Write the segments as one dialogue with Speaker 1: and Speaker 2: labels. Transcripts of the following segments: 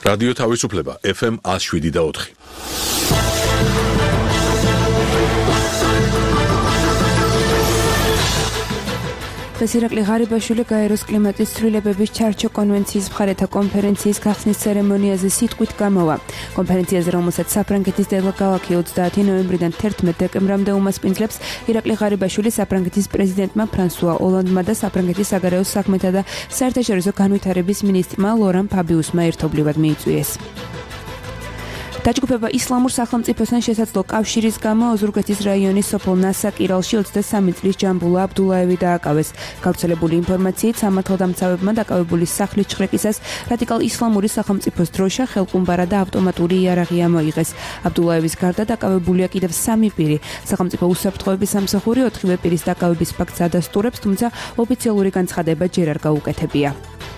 Speaker 1: რადიო თავისუფლება FM 107.4.
Speaker 2: ირაკლი ღარიბაშვილი გაეროს კლიმატის ცვლილებების ჩარჩო კონვენციის მხარეთა კონფერენციის გახსნის ცერემონიაზე სიტყვით გამოვა. კონფერენციაზე, რომელსაც საფრანგეთის დედაქალაქი 30 ნოემბრიდან 11 დეკემბრამდე უმასპინძლებს, ირაკლი ღარიბაშვილი საფრანგეთის პრეზიდენტმა ფრანსუა ოლანდმა და საფრანგეთის საგარეო საქმეთა და საერთაშორისო განვითარების მინისტრმა ლორან ფაბიუსმა ერთობლივად მიიწვიეს. დაჯგუფება ისლამურ სახელმწიფოსთან შესაძლო კავშირის გამო ოზურგეთის რაიონის სოფელ ნასაკირალში 23 წლის ჯამბულა აბდულაევი დააკავეს. გავრცელებული ინფორმაციით სამართალდამცავებმა დაკავებული სახლის ჩხრეკისას რადიკალ ისლამური სახელმწიფოს დროშა, ხელყუმბარა და ავტომატური იარაღი ამოიღეს. აბდულაევის გარდა დაკავებულია კიდევ 3 პირი. სახელმწიფო უსაფრთხოების სამსახური 4 პირის დაკავების ფაქტს ადასტურებს, თუმცა ოფიციალური განცხადება ჯერ არ გაუკეთებია.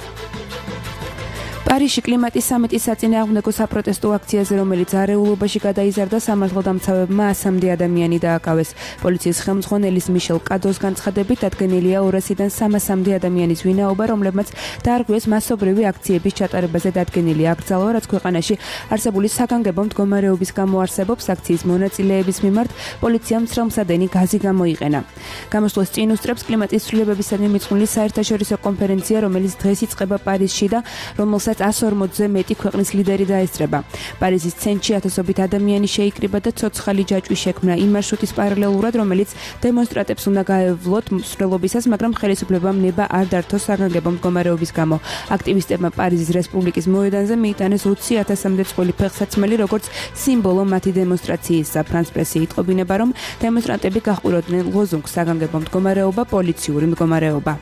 Speaker 2: პარიზში კლიმატის სამიტის საწინააღმდეგო საპროტესტო აქციაზე, რომელიც არეულობაში გადაიზარდა, სამართალდამცავებმა 100-მდე ადამიანი დააკავეს. პოლიციის ხელმძღვანელის მიშელ კადოს განცხადებით, დადგენილია 200-დან 300-მდე ადამიანის ვინაობა, რომლებმაც დაარღვიეს მასობრივი აქციების ჩატარებაზე დადგენილი აკრძალვა, რაც ქვეყანაში არსებული საგანგებო მდგომარეობის გამო არსებობს. აქციის მონაწილეების მიმართ პოლიციამ მსრელმსადენი გაზი გამოიყენა. გამოსვლას წინ უსწრებს კლიმატის ცვლილებებისადმი მიძღვნილი საერთაშორისო კონფერენცია, რომელიც დღეს იწყება პარიზში და რომელსაც 140-ზე მეტი ქვეყნის ლიდერი დაესწრება. პარიზის ცენტრში ათასობით ადამიანი შეიკრიბა და ცოცხალი ჯაჭვი შექმნა იმ მარშრუტის პარალელურად, რომელიც დემონსტრანტებს უნდა გაევლოთ მსვლელობისას, მაგრამ ხელისუფლებამ ნება არ დართო საგანგებო მდგომარეობის გამო. აქტივისტებმა პარიზის რესპუბლიკის მოედანზე მიიტანეს 20,000-მდე წყვილი ფეხსაცმელი, როგორც სიმბოლო მათი დემონსტრაციისა. ფრანს პრესი იტყობინება, რომ დემონსტრანტები გაჰყუროდნენ ლოზუნგს საგანგებო მდგომარეობა, პოლიციური მდგომარეობა.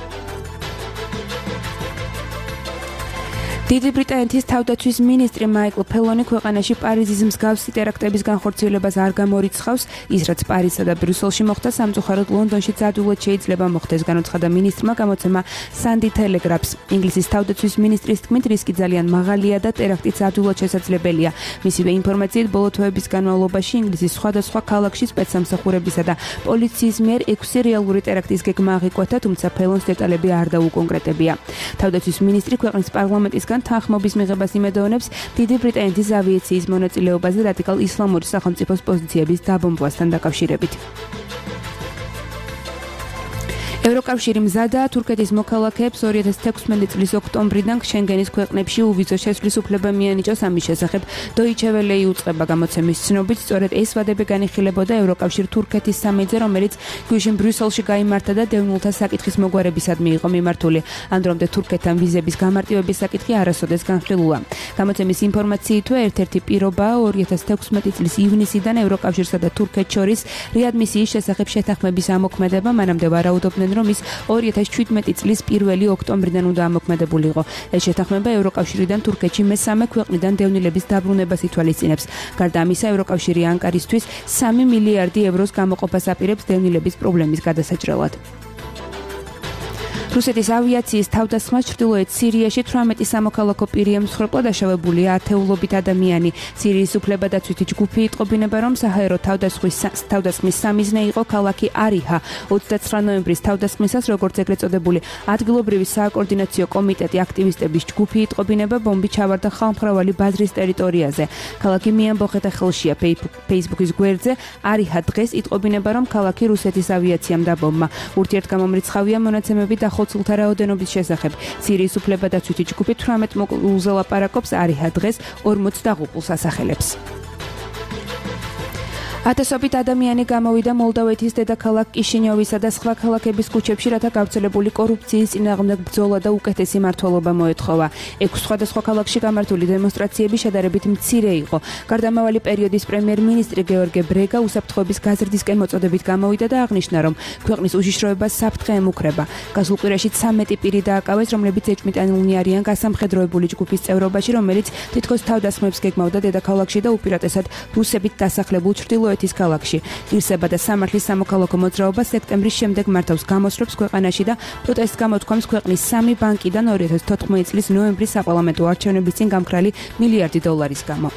Speaker 2: დიდი ბრიტანეთის თავდაცვის მინისტრი მაიკლ ფელონი ქვეყანაში პარიზის მსგავსი ტერაქტების განხორციელებას არ გამორიცხავს. ის, რაც პარიზსა და ბრიუსელში მოხდა, სამწუხაროდ ლონდონშიც ადვილად შეიძლება მოხდეს, განაცხადა მინისტრმა გამოცემა Sunday Telegraph-ს. ინგლისის თავდაცვის მინისტრის თქმით, რისკი ძალიან მაღალია და ტერაქტიც ადვილად შესაძლებელია. მისივე ინფორმაციით, ბოლო თვეების განმავლობაში ინგლისის სხვადასხვა ქალაქში სპეცსამსახურებისა და პოლიციის მიერ 6 რეალური ტერაქტის გეგმა აღიკვეთა, თუმცა ფელონს დეტალები არ დაუკონკრეტებია. თავდაცვის მინისტრი ქვეყნის პარლამენტისგან თანხმობის მიღებას იმედოვნებს დიდი ბრიტანეთის ავიაციის მონაწილეობაზე რადიკალ ისლამური სახელმწიფოს პოზიციების დაბომბვასთან დაკავშირებით. ევროკავშირი მზადაა თურქეთის მოქალაქეებს 2016 წლის ოქტომბრიდან შენგენის ქვეყნებში უვიზო შესვლის უფლება მიანიჭოს. ამის შესახებ Deutsche Welle იუწყება გამოცემის ცნობით, სწორედ ეს ვადები განიხილებოდა ევროკავშირ-თურქეთის სამიტზე, რომელიც გვიჟინ ბრიუსელში გაიმართა და დევნილთა საკითხის მოგვარებისადმი იყო მიმართული. ამ დრომდე თურქეთთან ვიზების გამარტივების საკითხი არასოდეს განხილულა. გამოცემის ინფორმაციითვე ერთ-ერთი პირობაა 2016 წლის ივნისიდან ევროკავშირსა და თურქეთს შორის რეადმისიის შესახებ შეთანხმების ამოქმედება, მანამდე ვარაუდობდნენ, რომ ის 2017 წლის 1 ოქტომბრიდან უნდა ამოქმედებულიყო. ეს შეთანხმება ევროკავშირიდან თურქეთში მესამე ქვეყნიდან დევნილების დაბრუნებას ითვალისწინებს. გარდა ამისა, ევროკავშირი ანკარისთვის 3 მილიარდი ევროს გამოყოფას აპირებს დევნილების პრობლემის გადასაჭრელად. რუსეთის ავიაციის თავდასხმას ჩრდილოეთ სირიაში 18 სამოქალაქო პირი ემსხვერპლა, დაშავებულია ათეულობით ადამიანი. სირიის უფლებადაცვითი ჯგუფი იტყობინება, რომ საჰაერო თავდასხმის სამიზნე იყო ქალაქი არიჰა. 29 ნოემბრის თავდასხმისას, როგორც ეგრეთ წოდებული ადგილობრივი სააკოორდინაციო კომიტეტი აქტივისტების ჯგუფი იტყობინება, ბომბი ჩავარდა ხალხმრავალი ბაზრის ტერიტორიაზე. ქალაქი მიამბოხეთა ხელშია. Facebook-ის გვერდზე არიჰა დღეს იტყობინება, რომ ქალაქი რუსეთის ავიაციამ დაბომბა. ურთიერთგამომრიცხავია მონაცემები ხოცულთა რაოდენობის შესახებ. სირიის უფლებადაცვითი ჯგუფი 18 მოკლულზე ლაპარაკობს, არიჰა დღეს 40 დაღუპულს ასახელებს. ათასობით ადამიანი გამოვიდა მოლდოვეთის დედაქალაქ კიშინიოვისა და სხვა ქალაქების ქუჩებში, რათა გავრცელებული კორუფციის წინააღმდეგ ბრძოლა და უკეთესი მმართველობა მოეთხოვა. 6 სხვადასხვა ქალაქში გამართული დემონსტრაციები შედარებით მცირე იყო. გარდამავალი პერიოდის პრემიერ-მინისტრი გეორგე ბრეგა უსაფრთხოების გაზრდისკენ მოწოდებით გამოვიდა და აღნიშნა, რომ ქვეყნის უშიშროებას საფრთხე ემუქრება. გასულ კვირაში 13 პირი დააკავეს, რომლებიც ეჭვმიტანილნი არიან გასამხედროებული ჯგუფის წევრობაში, რომელიც თითქოს თავდასხმებს გეგმავდა დედაქალაქში და უპირატესად რუსებით დასახლებულ ჩრდილოეთის ქალაქში. ღირსება და სამართლის სამოქალაქო მოძრაობა სექტემბრის შემდეგ მართავს გამოსვლებს ქვეყანაში და პროტესტს გამოთქვამს ქვეყნის 3 ბანკიდან 2014 წლის ნოემბრის საპარლამენტო არჩევნების წინ გამქრალი $1 მილიარდი გამო.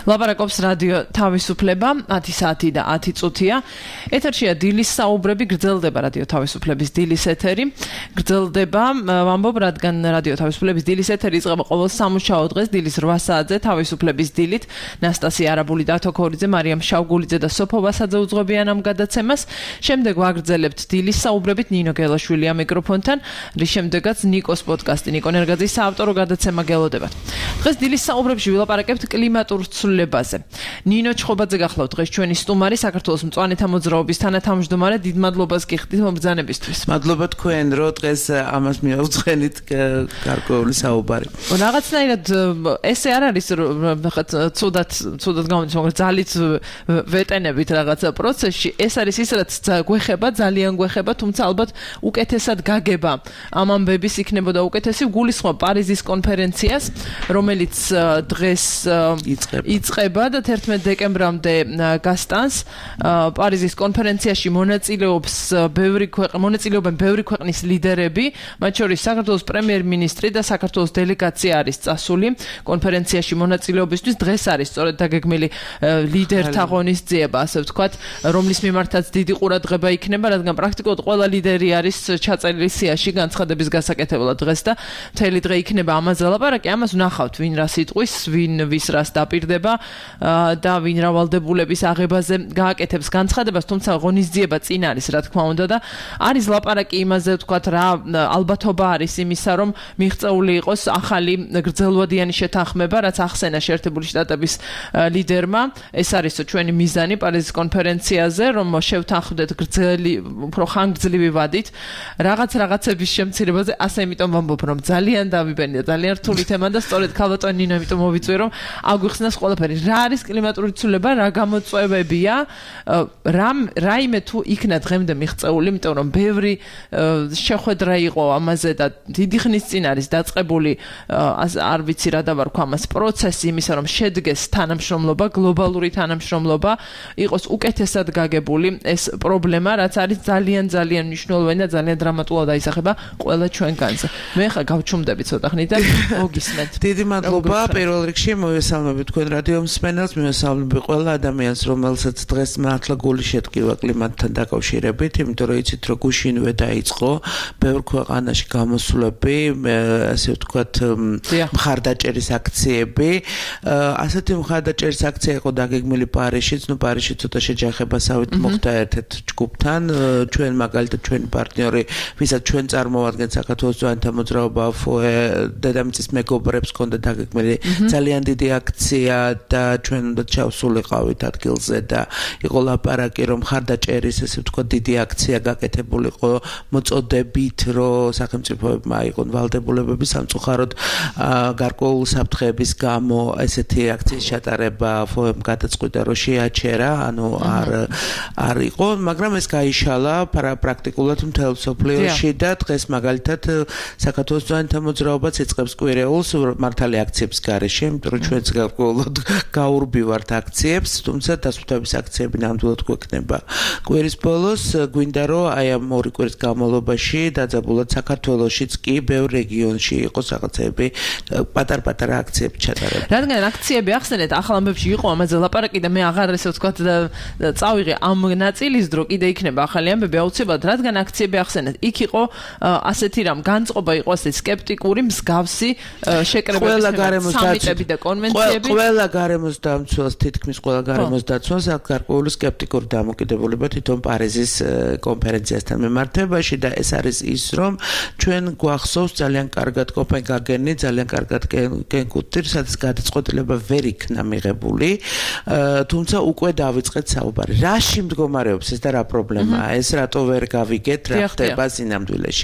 Speaker 3: ლაპარაკობს რადიო თავისუფლება 10 საათი და 10 წუთია. ეთერშია დილის საუბრები, გრძელდება რადიო თავისუფლების დილის ეთერი. გრძელდება, ვამბობ, რადგან რადიო თავისუფლების დილის ეთერი იწყება ყოველ სამუშაო დღეს დილის 8 საათზე თავისუფლების დილით. ნასტასია არაბული, დათო ქორიძე, მარიამ შავგულიძე და სოფო ვასაძე უძღვებიან ამ გადაცემას. შემდეგ ვაგრძელებთ დილის საუბრებით ნინო გელაშვილია მიკროფონთან, რის შემდეგაც ნიკოს პოდკასტი, ნიკო ნერგაძის საავტორო გადაცემა გელოდებათ. დღეს დილის საუბრებში ვილაპარაკებთ კლიმატურ ცვლილებაზე. ნინო ჩხობაძე გახლავთ დღეს ჩვენი სტუმარი, საქართველოს მწვანეთა მოძრაობის თანათავმჯდომარე. დიდ მადლობას გიხდით მომბრძანებისთვის.
Speaker 4: მადლობა თქვენ, რომ დღეს ამას მიაუძღენით გარკვეული საუბარი.
Speaker 3: რაღაცნაირად ესე არ არის, ცუდად გამოდის, მაგრამ ძალით ვეტენებით რაღაცა პროცესში. ეს არის ის, რაც გვეხება, ძალიან გვეხება, თუმცა ალბათ უკეთესად გაგება ამ ამბების იქნებოდა უკეთესი. გულისხმობ პარიზის კონფერენციას, რომელიც დღეს იწყება და 11 დეკემბრამდე გასტანს. პარიზის კონფერენციაში მონაწილეობენ ბევრი ქვეყნის ლიდერები, მათ შორის საქართველოს პრემიერ-მინისტრი და საქართველოს დელეგაცია არის წასული კონფერენციაში მონაწილეობისთვის. დღეს არის სწორედ დაგეგმილი ლიდერთა ღონისძიება, ასე ვთქვათ, რომლის მიმართაც დიდი ყურადღება იქნება, რადგან პრაქტიკულად ყველა ლიდერი არის ჩაწერილი სიაში განცხადების გასაკეთებლად დღეს და მთელი დღე იქნება ამაზე ლაპარაკი. ამას ვნახავთ, ვინ რას იტყვის, ვინ ვის რას დაპირდება და ვინ რა ვალდებულების აღებაზე გააკეთებს განცხადებას, თუმცა ღონისძიება წინ არის, რა თქმა უნდა, და არის ლაპარაკი იმაზე, ვთქვათ, რა ალბათობა არის იმისა, რომ მიღწეული იყოს ახალი გრძელვადიანი შეთანხმება, რაც ახსენა შეერთებული შტატების ლიდერმა. ეს არის ჩვენი მიზანი პარიზის კონფერენციაზე, რომ შევთანხმდეთ გრძელი, უფრო ხანგრძლივი ვადით რაღაცების შემცირებაზე. ასე იმიტომ ვამბობ, რომ ძალიან დავიბენი და ძალიან რთული თემა და სწორედ ქალბატონი ნინო იმიტომ მოვიწვი, რომ აგვიხსნას ყველაფერი. რა არის კლიმატური ცვლილება, რა გამოწვევებია, რაიმე თუ იქნა დღემდე მიღწეული, იმიტომ რომ ბევრი შეხვედრა იყო ამაზე და დიდი ხნის წინ არის დაწყებული, არ ვიცი რა დავარქვა ამას, პროცესი იმისა, რომ შედგეს თანამშრომლობა, გლობალური თანამშრომლობა, იყოს უკეთესად გაგებული ეს პრობლემა, რაც არის ძალიან მნიშვნელოვანი და ძალიან დრამატულად აისახება ყველა ჩვენგანზე. მე ხა გავჩუმდები ცოტა ხნით და მოგისმენთ.
Speaker 4: დიდი მადლობა. პირველ რიგში მოვესალმები თქვენ რადიო მსმენელს, მივესალმები ყველა ადამიანს, რომელსაც დღეს მართლა გული შეტკივა კლიმატთან დაკავშირებით, იმიტომ რომ იცით, რომ გუშინვე დაიწყო ბევრ ქვეყანაში გამოსვლები, ასე ვთქვათ, მხარდაჭერის აქციები. ასეთი მხარდაჭერის აქცია იყო დაგეგმილი პარიზშიც, პარიზში ცოტა შეჯახებასავით მოხდა ერთ-ერთ ჯგუფთან, ჩვენ მაგალითად ჩვენი პარტნიორი, ვისაც ჩვენ წარმოვადგენთ საქართველოს მწვანეთა მოძრაობა, დედამიწის მეგობრებს ჰქონდა დაგეგმილი ძალიან დიდი აქცია და ჩვენ უნდა ჩავსულიყავით ადგილზე და იყო ლაპარაკი, რომ მხარდაჭერის, ესე ვთქვათ, დიდი აქცია გაკეთებულიყო მოწოდებით, რომ სახელმწიფოებმა აიღონ ვალდებულებები სამწუხაროდ გარკვეულ საფრთხეების გამო ესეთი აქციის ჩატარება ფოემ გადაწყვიტა, რომ შეაჩერა, ანუ არ იყო, მაგრამ ეს გაიშალა პრაქტიკულად მთელ მსოფლიოში და დღეს მაგალითად საქართველოს მწვანეთა მოძრაობაც იწყებს კვირეულს მართალი აქციების გარეშე, იმიტომ რომ ჩვენც გარკვეულად გაურბივართ აქციებს, თუმცა დასუფთავების აქციები ნამდვილად გვექნება. კვირის ბოლოს გვინდა რომ აი ამ ორი კვირის განმავლობაში დაძაბულად საქართველოშიც კი ბევრ რეგიონში იყოს რაღაცები პატარ-პატარა აქციები ჩატარება.
Speaker 3: რადგან აქციები ახსენეთ, ახალ ამბებში იყო ამაზე ლაპარაკი და მე აღარ ესე ვთქვათ წავიღე ამ ნაწილის დრო კიდე იქნება ახალი ამბები აუცილებლად, რადგან აქციები ახსენეთ. იქ იყო ასეთი რამ განწყობა იყო ასე სკეპტიკური მსგავსი შეკრებების სამიტები და კონვენციები.
Speaker 4: ყველა გარემოს დამცველს, თითქმის ყველა გარემოს დაცვას აქვს გარკვეული სკეპტიკური დამოკიდებულება თვითონ პარიზის კონფერენციასთან მიმართებაში და ეს არის ის, რომ ჩვენ გვახსოვს ძალიან კარგად კოპენჰაგენი, ძალიან კარგად კენკუთი, სადაც გადაწყვეტილება ვერ იქნა მიღებული, თუმცა უკვე დავიწყეთ საუბარი. რაში მდგომარეობს ეს და რა პრობლემაა? ეს რატო ვერ გავიგეთ, რა ხდება სინამდვილეში?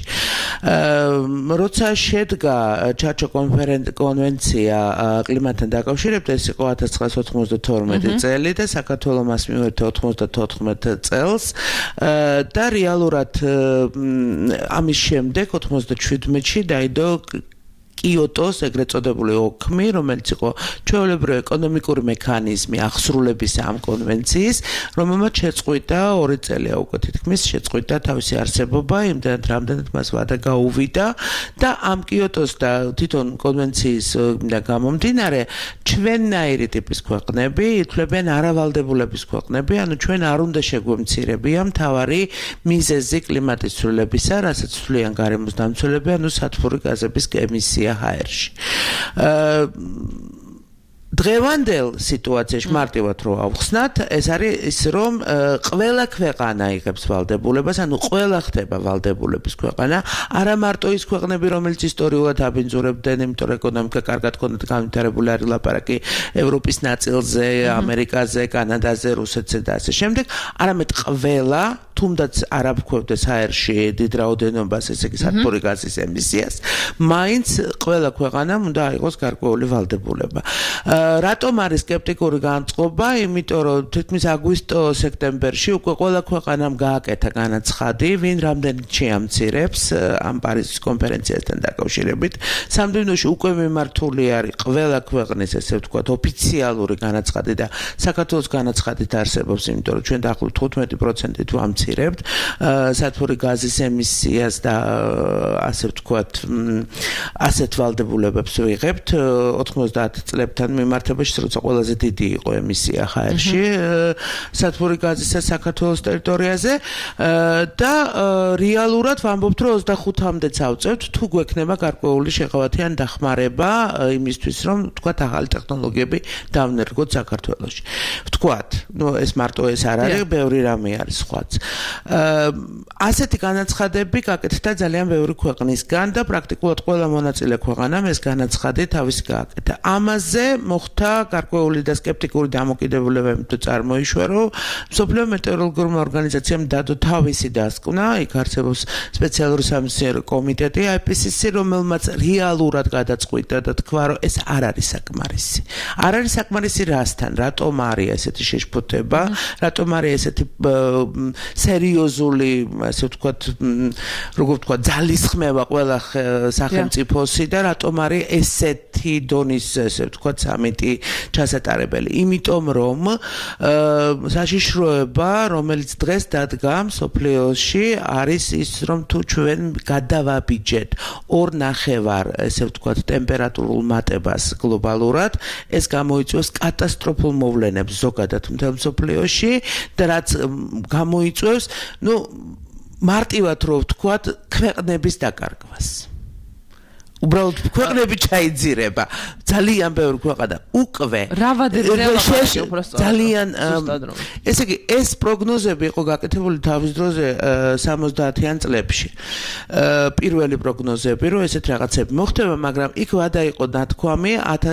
Speaker 4: როცა შედგა ჩარჩო კონვენცია კლიმატთან დაკავშირებით, ეს იყო 1992 წელი და საქართველოს მას მიუერთდა 94 წელს და რეალურად ამის შემდეგ 97-ში დაიდო კიოტოს ეგრეთ წოდებული ოქმი, რომელიც იყო ჩვეულებრივი ეკონომიკური მექანიზმი აღსრულების ამ კონვენციის, რომელმაც შეწყვიტა 2 წელია უკვე თითქმის შეწყვიტა თავისი არსებობა, იმდენად რამდენად მას ვადა გაუვიდა და ამ კიოტოს და თვითონ კონვენციის გამომდინარე ჩვენნაირი ტიპის ქვეყნები ითვლებიან არავალდებულების ქვეყნები, ანუ ჩვენ არ უნდა შეგვემცირებია მთავარი მიზეზი კლიმატის ცვლილებისა, რასაც ცვლიან გარემოს დამცველები, ანუ სათბური გაზების ემისია ჰაერში. დღევანდელ სიტუაციაში მარტივად რო ავხსნათ, ეს არის ის რომ ყველა ქვეყანა იღებს ვალდებულებას, ანუ ყველა ხდება ვალდებულების ქვეყანა, არა მარტო ის ქვეყნები, რომელიც ისტორიულად აბინძურებდნენ, იმიტომ რომ ეკონომიკა კარგად ჰქონდათ განვითარებული, არის ლაპარაკი ევროპის ნაწილზე, ამერიკაზე, კანადაზე, რუსეთზე და ასე შემდეგ, არამედ ყველა თუნდაც არ აბქვევდეს ჰაერში დიდ რაოდენობას, ესე იგი სათბური გაზის ემისიას, მაინც ყველა ქვეყანამ უნდა აიღოს გარკვეული ვალდებულება. რატომ არის სკეპტიკური განწყობა? იმიტომ რომ თითქმის აგვისტო-სექტემბერში უკვე ყველა ქვეყანამ გააკეთა განაცხადი, ვინ რამდენად შეამცირებს ამ პარიზის კონფერენციასთან დაკავშირებით. სამდივნოში უკვე მიმართული არის ყველა ქვეყნის, ესე ვთქვათ, ოფიციალური განაცხადი და საქართველოს განაცხადით არსებობს, იმიტომ რომ ჩვენ დაახლოებით 15%-ით ვამცირებთ სათბური გაზის ემისიას და ასე ვთქვათ, ასეთ ვალდებულებებს ვიღებთ 90 წლებთან მიმართებაში, როცა ყველაზე დიდი იყო ემისია ჰაერში სათბური გაზისა საქართველოს ტერიტორიაზე და რეალურად ვამბობთ, რომ 25-მდეც ავწევთ, თუ გვექნება გარკვეული შეღავათიან დახმარება იმისთვის, რომ ვთქვათ, ახალი ტექნოლოგიები დავნერგოთ საქართველოში. ვთქვათ, ეს მარტო ეს არ არის, ბევრი რამე არის სხვაც. ასეთი განაცხადები გაკეთდა ძალიან ბევრი ქვეყნისგან და პრაქტიკულად ყველა მონაწილე ქვეყანამ ეს განაცხადი თავისი გააკეთა. ამაზე მოხდა გარკვეული და სკეპტიკური დამოკიდებულება, იმიტომ წარმოიშვა, რომ მსოფლიო მეტეოროლოგიურმა ორგანიზაციამ დადო თავისი დასკვნა, იქ არსებობს სპეციალური სამეცნიერო კომიტეტი IPCC, რომელმაც რეალურად გადაწყვიტა და თქვა, რომ ეს არ არის საკმარისი. არ არის საკმარისი რასთან? რატომ არის ესეთი შეშფოთება? რატომ არის ესეთი სერიოზული, ასე ვთქვათ, როგორ ვთქვათ, ძალისხმევა ყველა სახელმწიფოსი და რატომ არის ესეთი დონის, ასე ვთქვათ, სამიტი ჩასატარებელი? იმიტომ რომ საშიშროება, რომელიც დღეს დადგა მსოფლიოში, არის ის, რომ თუ ჩვენ გადავაბიჯეთ 2.5, ესე ვთქვათ, ტემპერატურულ მატებას გლობალურად, ეს გამოიწვევს კატასტროფულ მოვლენებს ზოგადად მთელ მსოფლიოში და რაც გამოიწვევს, მარტივად რო ვთქვათ, ქვეყნების დაკარგვას. უბრალოდ ქვეყნები ჩაიძირება. ძალიან ბევრი ქვეყანა უკვე ძალიან ესე იგი ეს პროგნოზები იყო გაკეთებული თავის დროზე 70-იან წლებში. პირველი პროგნოზები, რომ ესეთ რაღაცები მოხდება, მაგრამ იქ ვადა იყო ნათქვამი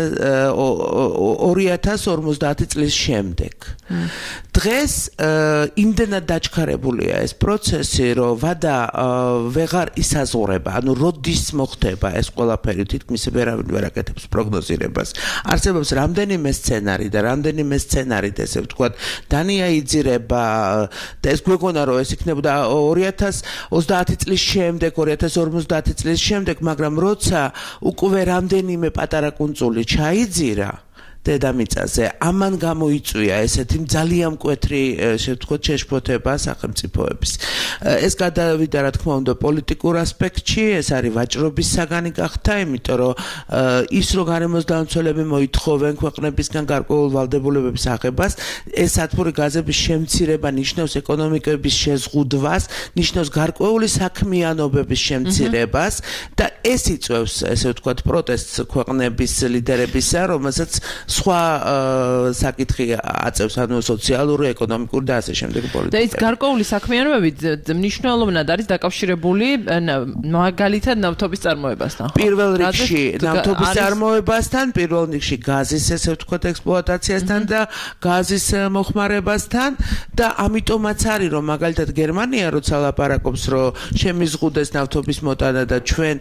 Speaker 4: 2050 წლის შემდეგ. დღეს იმდენად დაჩქარებულია ეს პროცესი, რომ ვადა ვეღარ ისაზღვრება, ანუ როდის მოხდება ეს ყველაფერი, თითქმის ვერავინ ვერ აკეთებს პროგნოზირებას. არსებობს რამდენიმე სცენარი და რამდენიმე სცენარით, ესე ვთქვათ, დანია იძირება და ეს გვეგონა, რომ ეს იქნებოდა 2030 წლის შემდეგ, 2050 წლის შემდეგ, მაგრამ როცა უკვე რამდენიმე პატარა კუნძული ჩაიძირა დედამიწაზე, ამან გამოიწვია ესეთი ძალიან მკვეთრი, შევთქვათ, შეშფოთება სახელმწიფოების. ეს გადავიდა, რა თქმა უნდა, პოლიტიკურ ასპექტში, ეს არის ვაჭრობის საგანი გახდა, იმიტომ რომ ის რო გარემოს დამცველები მოითხოვენ ქვეყნებისგან გარკვეულ ვალდებულებების აღებას, ეს სათბური გაზების შემცირება ნიშნავს ეკონომიკების შეზღუდვას, ნიშნავს გარკვეული საქმიანობების შემცირებას და ეს იწვევს, ესე ვთქვათ, პროტესტს ქვეყნების ლიდერებისა, რომელსაც სხვა საკითხი აწევს, ანუ სოციალური, ეკონომიკური და ასე შემდეგ პოლიტიკა. და ის
Speaker 3: გარკვეული საქმიანობები მნიშვნელოვნად არის დაკავშირებული მაგალითად ნავთობის წარმოებასთან.
Speaker 4: პირველ რიგში ნავთობის წარმოებასთან, პირველ რიგში გაზის, ესე ვთქვათ, ექსპლუატაციასთან და გაზის მოხმარებასთან და ამიტომაც არის, რომ მაგალითად გერმანია როცა ლაპარაკობს, რომ შემიზღუდეს ნავთობის მოტანა და ჩვენ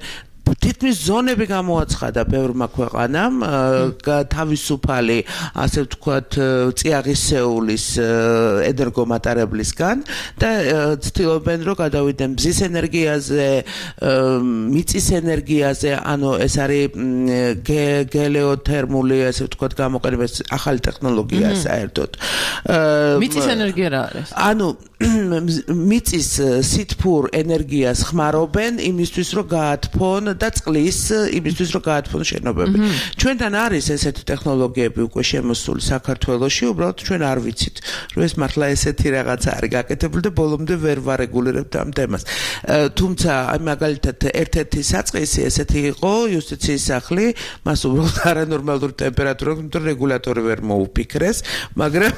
Speaker 4: თითქმის ზონები გამოაცხადა ბევრმა ქვეყანამ თავისუფალი, ასე ვთქვათ, წიაღისეულის ენერგომატარებლისგან და ცდილობენ რომ გადავიდნენ მზის ენერგიაზე, მიწის ენერგიაზე, ანუ ეს არის გეოლოთერმული, ასე ვთქვათ, გამოყენება, ახალი ტექნოლოგია საერთოდ.
Speaker 3: მიწის ენერგია რა არის?
Speaker 4: ანუ მიწის სითბურ ენერგიას ხმარობენ იმისთვის რომ გაათფონ და წყლის იმისთვის რომ გაათფონ შენობები. ჩვენთან არის ესეთი ტექნოლოგიები უკვე შემოსული საქართველოში, უბრალოდ ჩვენ არ ვიცით, რომ ეს მართლა ესეთი რაღაცა არის გაკეთებული და ბოლომდე ვერ ვარეგულირებთ ამ თემას. თუმცა მაგალითად ერთ-ერთი საწყისი ესეთი იყო იუსტიციის სახლი, მას უბრალოდ არანორმალური ტემპერატურა, იმიტომ რეგულატორი ვერ მოუფიქრეს, მაგრამ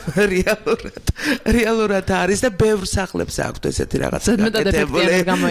Speaker 4: რეალურად არის და ბევრ სახლებს აქვთ ესეთი რაღაცა გაკეთებული.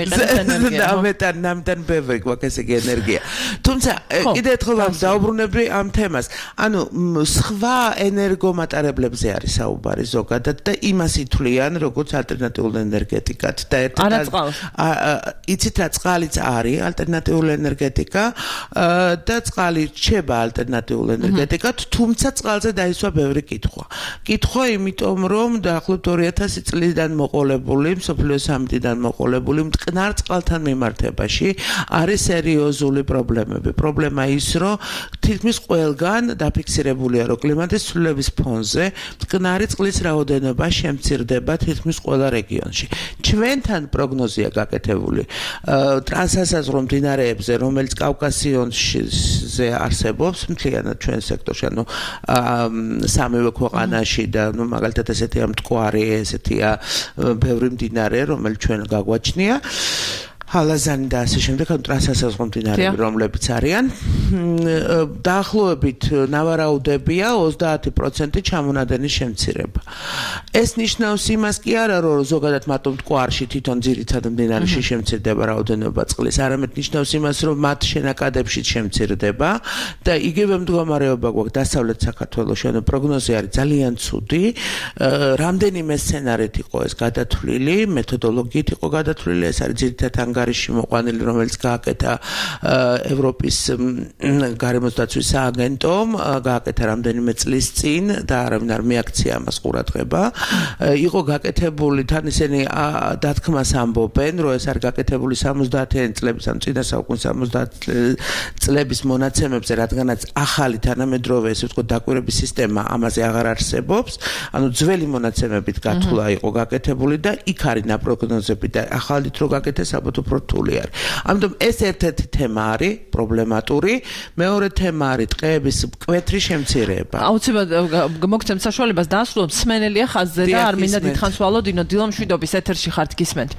Speaker 4: ნამდვილად ბევრი გვაქვს ესეთი ენერგია. თუმცა კიდე ერთხელ დავბრუნები ამ თემას. ანუ სხვა ენერგომატარებლებზე არის საუბარი ზოგადად და იმას ითვლიან როგორც ალტერნატიულ ენერგეტიკად და ერთად იცით რა წყალიც არის ალტერნატიული ენერგეტიკა და წყალი რჩება ალტერნატიულ ენერგეტიკად, თუმცა წყალზე დაისვა ბევრი კითხვა. კითხვა იმიტომ რომ დაახლოებით 2000 წლიდან მოყოლებული, მსოფლიოს სამედიდან მოყოლებული მტკნარ წყალთან მიმართებაში არის სერიოზული პრობლემები. პრობლემა ის, რომ თითქმის ყველგან დაფიქსირებულია, რომ კლიმატის ცვლილების ფონზე მტკნარი წყლის რაოდენობა შემცირდება თითქმის ყველა რეგიონში. ჩვენთან პროგნოზია გაკეთებული ტრანსასაზღვრო მდინარეებზე, რომელიც კავკასიონზე არსებობს, მთლიანად ჩვენ სექტორში, ანუ სამივე ქვეყანაში და მაგალითად ესეთია მტკვარი, ესეთია ბევრი მდინარე, რომელიც ჩვენ გაგვაჩნია. ჰალაზანი და ასე შემდეგ, ანუ ტრანსასაზღვრო მდინარეები, რომლებიც არიან. დაახლოებით ნავარაუდებია 30% ჩამონადენის შემცირება. ეს ნიშნავს იმას კი არა, რომ ზოგადად მარტო მტკვარში თვითონ ძირითად მდინარეში შემცირდება რაოდენობა წყლის, არამედ ნიშნავს იმას, რომ მათ შენაკადებში შემცირდება და იგივე მდგომარეობა გვაქვს დასავლეთ საქართველოში, ანუ პროგნოზი არის ძალიან ცუდი. რამდენიმე სცენარით იყო ეს გადათვლილი, მეთოდოლოგიით იყო გადათვლილი, ეს არის ძირითად ანგარიში მოყვანილი, რომელიც გააკეთა ევროპის გარემოს დაცვის სააგენტომ, გააკეთა რამდენიმე წლის წინ და არავინ არ მიაქცია ამას ყურადღება. იყო გაკეთებული, თან ისინი დათქმას ამბობენ, რომ ეს არის გაკეთებული 70-იანი წლების, ანუ წინა საუკუნის 70 წლების მონაცემებზე, რადგანაც ახალი თანამედროვე, ესე ვთქვათ, დაკვირვების სისტემა ამაზე აღარ არსებობს, ანუ ძველი მონაცემებით გათვლა იყო გაკეთებული და იქ არის ნაპროგნოზები და ახალით რო გაკეთეს ალბათ უფრო რთული არის. ამიტომ ეს ერთ-ერთი თემა არის პრობლემატური, მეორე თემა არის ტყეების მკვეთრი შემცირება.
Speaker 3: აუცილებლად მოგცემთ საშუალებას დაასრულოთ მსმენელია ხაზზე და არ მინდა დიდხანს ვალოდინო, დილო მშვიდობის ეთერში ხართ გისმენთ.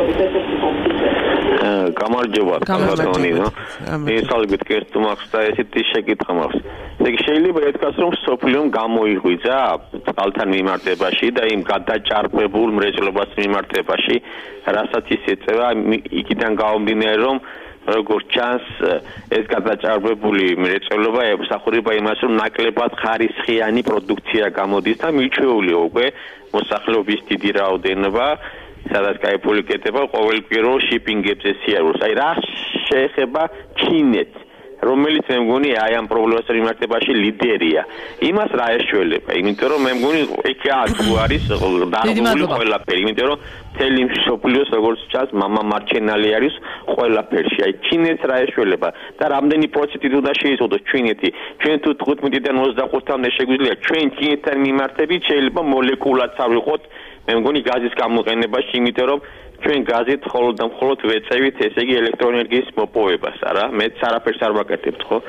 Speaker 5: გამარჯობა ბატონო. მისალგეთ კეთდომახს და ესეთი შეკითხვა მაქვს. შეიძლება ეთქას რომ სოფლიომ გამოიღვიძა წყალთან მიმართებაში და იმ გადაჭარბებულ მრეწველობას მიმართებაში, რასაც ის ეწევა, იქიდან გამომდინარე რომ როგორც ჩანს ეს გადაჭარბებული მრეწველობა ემსახურება იმას რომ ნაკლებად ხარისხიანი პროდუქცია გამოდის და მიჩვეულია უკვე მოსახლეობის დიდი რაოდენობა სადაც კაიფული კეთება ყოველკვირეულ შიპინგებზე სიარულს. აი რა შეეხება ჩინეთს, რომელიც მე მგონი აი ამ პრობლემასთან მიმართებაში ლიდერია. იმას რა ეშველება, იმიტომ რომ მე მგონი იქ არის დარღვეული ყველაფერი, იმიტომ რომ მთელი მსოფლიოს როგორც ჩანს მამა მარჩენალი არის ყველაფერში. აი ჩინეთს რა ეშველება და რამდენი პროცენტით უნდა შეიზღუდოს ჩინეთი. ჩვენ თუ 15-დან 25-მდე შეგვიძლია ჩვენ ჩინეთთან მიმართებით შეიძლება მოლეკულად ავიღოთ მე მგონი გაზის გამოყენებაში, იმიტომ რომ ჩვენ გაზით მხოლოდ და მხოლოდ ვეწევით, ესე იგი ელექტროენერგიის მოპოვებას, არა? მეც არაფერს არ ვაკეთებთ, ხო?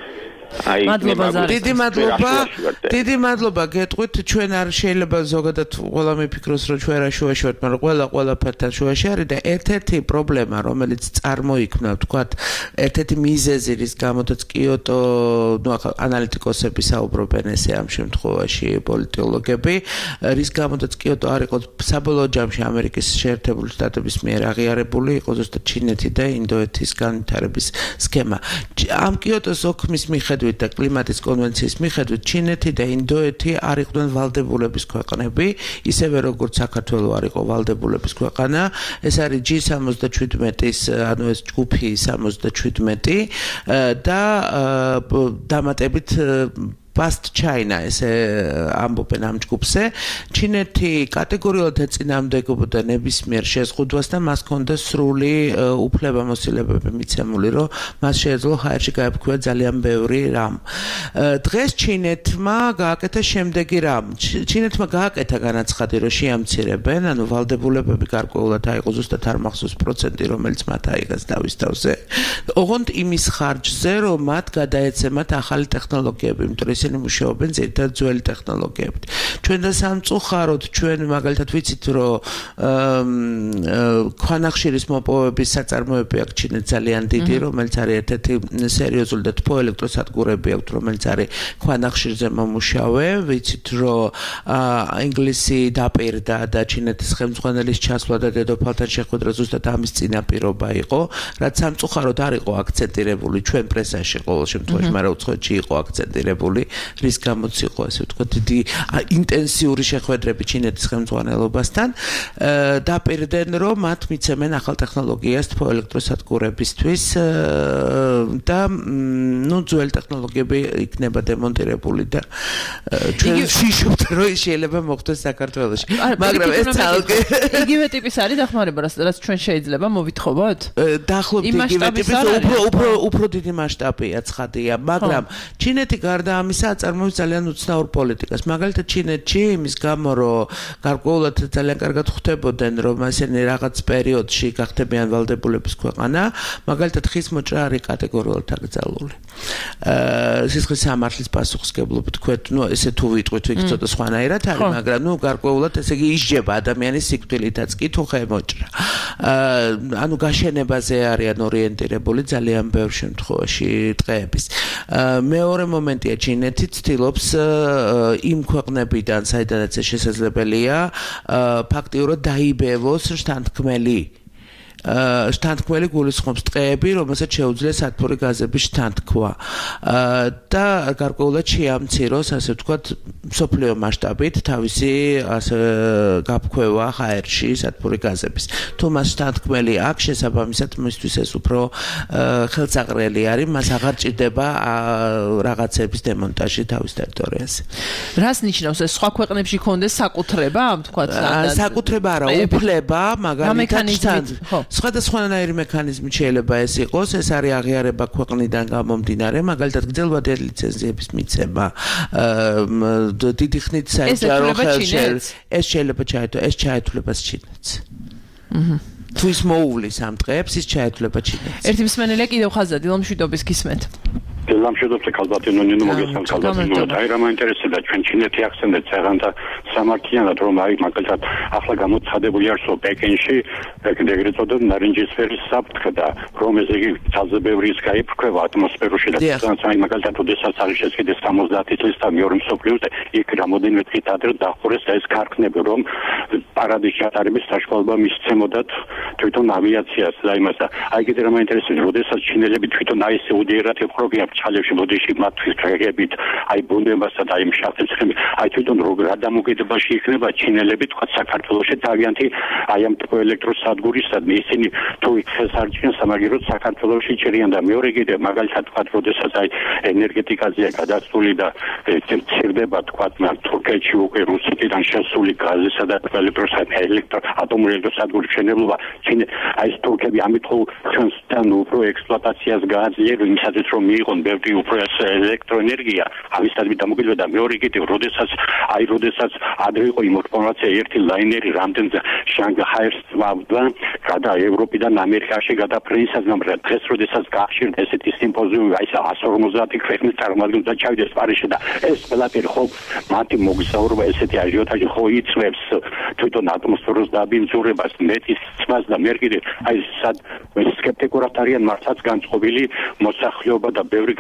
Speaker 4: დიდი მადლობა გეტყვით, ჩვენ არ შეიძლება ზოგადად ყველა მიფიქროს რომ ჩვენ რა შუაში ვართ, მაგრამ ყველაფერთან შუაში არის და ერთ-ერთი პრობლემა, რომელიც წარმოიქმნა, ვთქვათ, ერთ-ერთი მიზეზი, რის გამოდაც კიოტო, ნუ ახლა ანალიტიკოსები საუბრობენ ესე ამ შემთხვევაში, პოლიტოლოგები, რის გამოდაც კიოტო არ იყო საბოლოო ჯამში ამერიკის შეერთებული შტატების მიერ აღიარებული, იყო ზუსტად ჩინეთი და ინდოეთის განვითარების სქემა. ამ კიოტოს ოქმის მიხედვით მიხედვით და კლიმატის კონვენციის მიხედვით ჩინეთი და ინდოეთი არ იყვნენ ვალდებულების ქვეყნები, ისევე როგორც საქართველო არ იყო ვალდებულების ქვეყანა. ეს არის G77-ის, ანუ ეს ჯგუფი 77 და დამატებით Past China ესე ამბობენ ამ ჯგუფზე. ჩინეთი კატეგორიულად ეწინააღმდეგებოდა ნებისმიერ შეზღუდვას და მას ჰქონდა სრული უფლებამოსილებები მიცემული, რომ მას შეეძლო ჰაერში გაეფქვია ძალიან ბევრი რამ. დღეს ჩინეთმა გააკეთა შემდეგი რამ. ჩინეთმა გააკეთა განაცხადი, რომ შეამცირებენ, ანუ ვალდებულებები გარკვეულად აიღო ზუსტად არ მახსოვს პროცენტი, რომელიც მათ აიღეს დავის თავზე. ოღონდ იმის ხარჯზე, რომ მათ გადაეცემათ ახალი ტექნოლოგიები, იმიტომ რომ ისინი მუშაობენ ძირითადად ძველი ტექნოლოგიებით. ჩვენ და სამწუხაროდ ჩვენ მაგალითად ვიცით, რომ ქვანახშირის მოპოვების საწარმოები აქვს ჩინეთს ძალიან დიდი, რომელიც არის ერთ-ერთი სერიოზული და თბოელექტროსადგურები აქვს, რომელიც არის ქვანახშირზე მომუშავე. ვიცით, რომ ინგლისი დაპირდა და ჩინეთის ხელმძღვანელის ჩასვლა და დედოფალთან შეხვედრა ზუსტად ამის წინაპირობა იყო, რაც სამწუხაროდ არ იყო აქცენტირებული ჩვენ პრესაში ყოველ შემთხვევაში, მაგრამ უცხოეთში იყო აქცენტირებული. რის გამოც იყო ასე ვთქვათ დიდი ინტენსიური შეხვედრები ჩინეთის ხელმძღვანელობასთან დაპირდნენ რომ მათ მიცემენ ახალ ტექნოლოგიას თბოელექტროსადგურებისთვის და ნუ ძველი ტექნოლოგიები იქნება დემონტირებული და ჩვენ ვშიშობთ რომ შეიძლება მოხდეს საქართველოში მაგრამ ეს თალკი
Speaker 3: იგივე ტიპის არის დახმარება რაც ჩვენ შეიძლება მოვითხოვოთ
Speaker 4: დაახლოებით იგივე ტიპის უფრო დიდი მასშტაბია ცხადია მაგრამ ჩინეთი გარდა ამისა აწარმოებს ძალიან უცნაურ პოლიტიკას. მაგალითად ჩინეთში იმის გამო რომ გარკვეულად ძალიან კარგად ხვდებოდნენ რომ ესენი რაღაც პერიოდში გახდებიან ვალდებულების ქვეყანა, მაგალითად ხის მოჭრა არის კატეგორიულად აკრძალული. სისხლის სამართლის პასუხისგებლობით თქვით, ნუ ესე თუ ვიტყვით იქ ცოტა სხვანაირად არის, მაგრამ ნუ გარკვეულად ესე იგი ისჯება ადამიანის სიკვდილითაც კი თუ ხე მოჭრა. ანუ გაშენებაზე არიან ორიენტირებული ძალიან ბევრ შემთხვევაში დღეების. მეორე მომენტია ჩინეთი ცდილობს იმ ქვეყნებიდან, საიდანაც ეს შესაძლებელია, ფაქტიურად დაიბევოს შთანთქმელი გულისხმობს ტყეები, რომელსაც შეუძლია სათბური გაზების შთანთქვა და გარკვეულად შეამციროს, ასე ვთქვათ, მსოფლიო მასშტაბით თავისი ასე გაფქვევა ჰაერში სათბური გაზების. თუ მას შთანთქმელი აქვს, შესაბამისად მისთვის ეს უფრო ხელსაყრელი არის, მას აღარ ჭირდება რაღაცების დემონტაჟი თავის ტერიტორიაზე.
Speaker 3: რას ნიშნავს ეს სხვა ქვეყნებში ქონდეს საკუთრება, ვთქვათ,
Speaker 4: საკუთრება არა, უფლება, მაგალითად სხვადასხვანაირი მექანიზმი შეიძლება ეს იყოს, ეს არის აღიარება ქვეყნიდან გამომდინარე, მაგალითად გრძელვადიან ლიცენზიების მიცემა, დიდი ხნით საჯარო ხელშეუხლება, ეს შეიძლება ჩაეთვლება ჩინეთს. თუ ის მოუვლის ამ დღეებს, ის ჩაეთვლება ჩინეთს.
Speaker 3: ერთი მსმენელია კიდევ ხაზად, დილამშვიდობის გისმენთ.
Speaker 6: დილამშვიდობის კალბატონო ნინო მოგესალმებით კალბატონო და რა მაინტერესებდა ჩვენ ჩინეთი ახსენეთ ცეღანთა სამართლიანად რომ აი მაგალითად ახლა გამოცხადებული არის რომ პეკინში ეგრეთ წოდებული ნარინჯისფერის საფრთხე და რომ ეს იგი ძალზე ბევრი ის გაიფრქვევა ატმოსფეროში და აი მაგალითად ოდესაც არის შესყიდეს 70 წლის და მეორე მსოფლიოს იქ რამოდენიმე დღით ადრე დახურეს ეს ქარხნები რომ პარადის ჩატარების საშუალება მისცემოდათ თვითონ ავიაციას და იმას და აი კიდე რა მაინტერესებდა ოდესაც ჩინელები თვითონ აი ესე უდიერად ეყრობიან ჩალებში მოდიში მათთვის დღეებით აი ბუნებასა და აი მშახტებს აი თვითონ როგორ ადამიანებაში იქნება ჩინელები თქვა საქართველოში თავიანთი აი ამ ელექტროსადგურისადმი ისინი თუ იქს არჩიან სამაგიეროდ საქართველოში ჭრიან და მეორე კიდე მაგალითად თქვა როდესაც აი ენერგეტიკაზეა გადასული და ცირდება თქვა თურქეთში უკვე რუსეთიდან შესული გაზისა და ატომური ელექტროსადგურის მშენებლობა აი თურქები ამით ჩვენთან უფრო ექსპლუატაციას გააძლიერებენ იმისათვის რომ მიიღონ ბევრი უფრო ელექტროენერგია ავისადმი დამოკიდება და მეორე კიდევ როდესაც ადრე იყო ინფორმაცია ერთი ლაინერი რამდენზე შანგჰაის წვავდა გადა ევროპიდან ამერიკაში გადაფრენისას მაგრამ დღეს როდესაც გაახშირდა ესეთი სიმპოზიუმი აი 150 ქვეყნის წარმომადგენლები და ჩავიდეს პარიზში და ეს ყველაფერი ხო მათი მოგზაურობა ესეთი აჟიოტაჟი ხო იწვევს თვითონ ატმოსფეროს დაბინძურებას მეტის წვას და მე კიდე აი სად სკეპტიკურად არიან მართლაც განწყობილი მოსახლეობა და ბევრი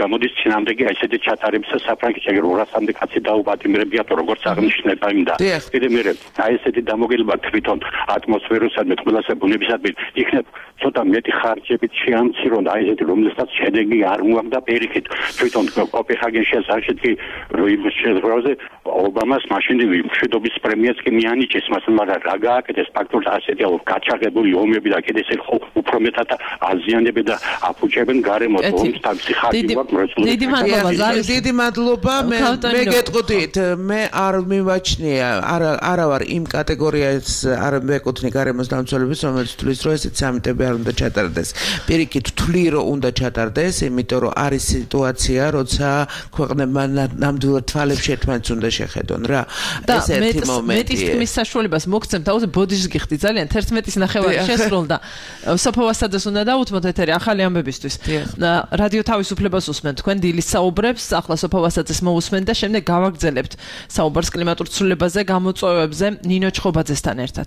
Speaker 6: გამოდის წინამდეგი ესეთი ჩატარებისა საფრანგეთში 800-მდე კაცი დაუპატიმრებიათ როგორც აღნიშნება იმდა. კიდე მე აი ესეთი დამოგელება თვითონ ატმოსფეროსადმე ყველასა ბუნებისადმი იქნებ ცოტა მეტი ხარჯებით შეამცირონ აი ესეთი რომელსაც შედეგი არ მოაქვს და პირიქით თვითონ კოპენჰაგენში ასაშეთი როიმშეზე ობამას მაშინ მშვიდობის პრემიაც კი მიანიჭეს მაგრამ რა გააკეთეს ფაქტორს ასეთი გაჩაღებული ომები და კიდე ესე უფრო მეტად აზიანებენ და აფუჭებენ გარემოს ომს თავისი ხარჯი გვაქვს
Speaker 4: დიდი მადლობა მე გეტყოდით მე არ მივაჩნია არა ვარ იმ კატეგორიას არ მეკუთვნი გარემოს დამცველების რომელიც თulis რომ ესეთ სამიტები არ უნდა ჩატარდეს პირიქით თვლი რომ უნდა ჩატარდეს იმიტომ რომ არის სიტუაცია როცა ქვეყნებმა ნამდვილად თვალებში ერთმანეთს უნდა შეხედონ რა ეს ერთი მომენტია
Speaker 3: მეტის თქმის საშუალებას მოგცემთ აუზე ბოდიშს გიხდი ძალიან 11-ის ნახევარი შესრულდა სოფოვასაძეს უნდა დაუთმოთ ეთერი ახალი ამბებისთვის რადიო თავისუფლებას უსმენთ თქვენ დილის საუბრებს ახლა სოფოვასაძეს მოусმენთ და შემდეგ გავაგრძელებთ საუბარს კლიმატურ ცვლილებაზე გამოწვევებზე ნინო ჩხობაძესთან ერთად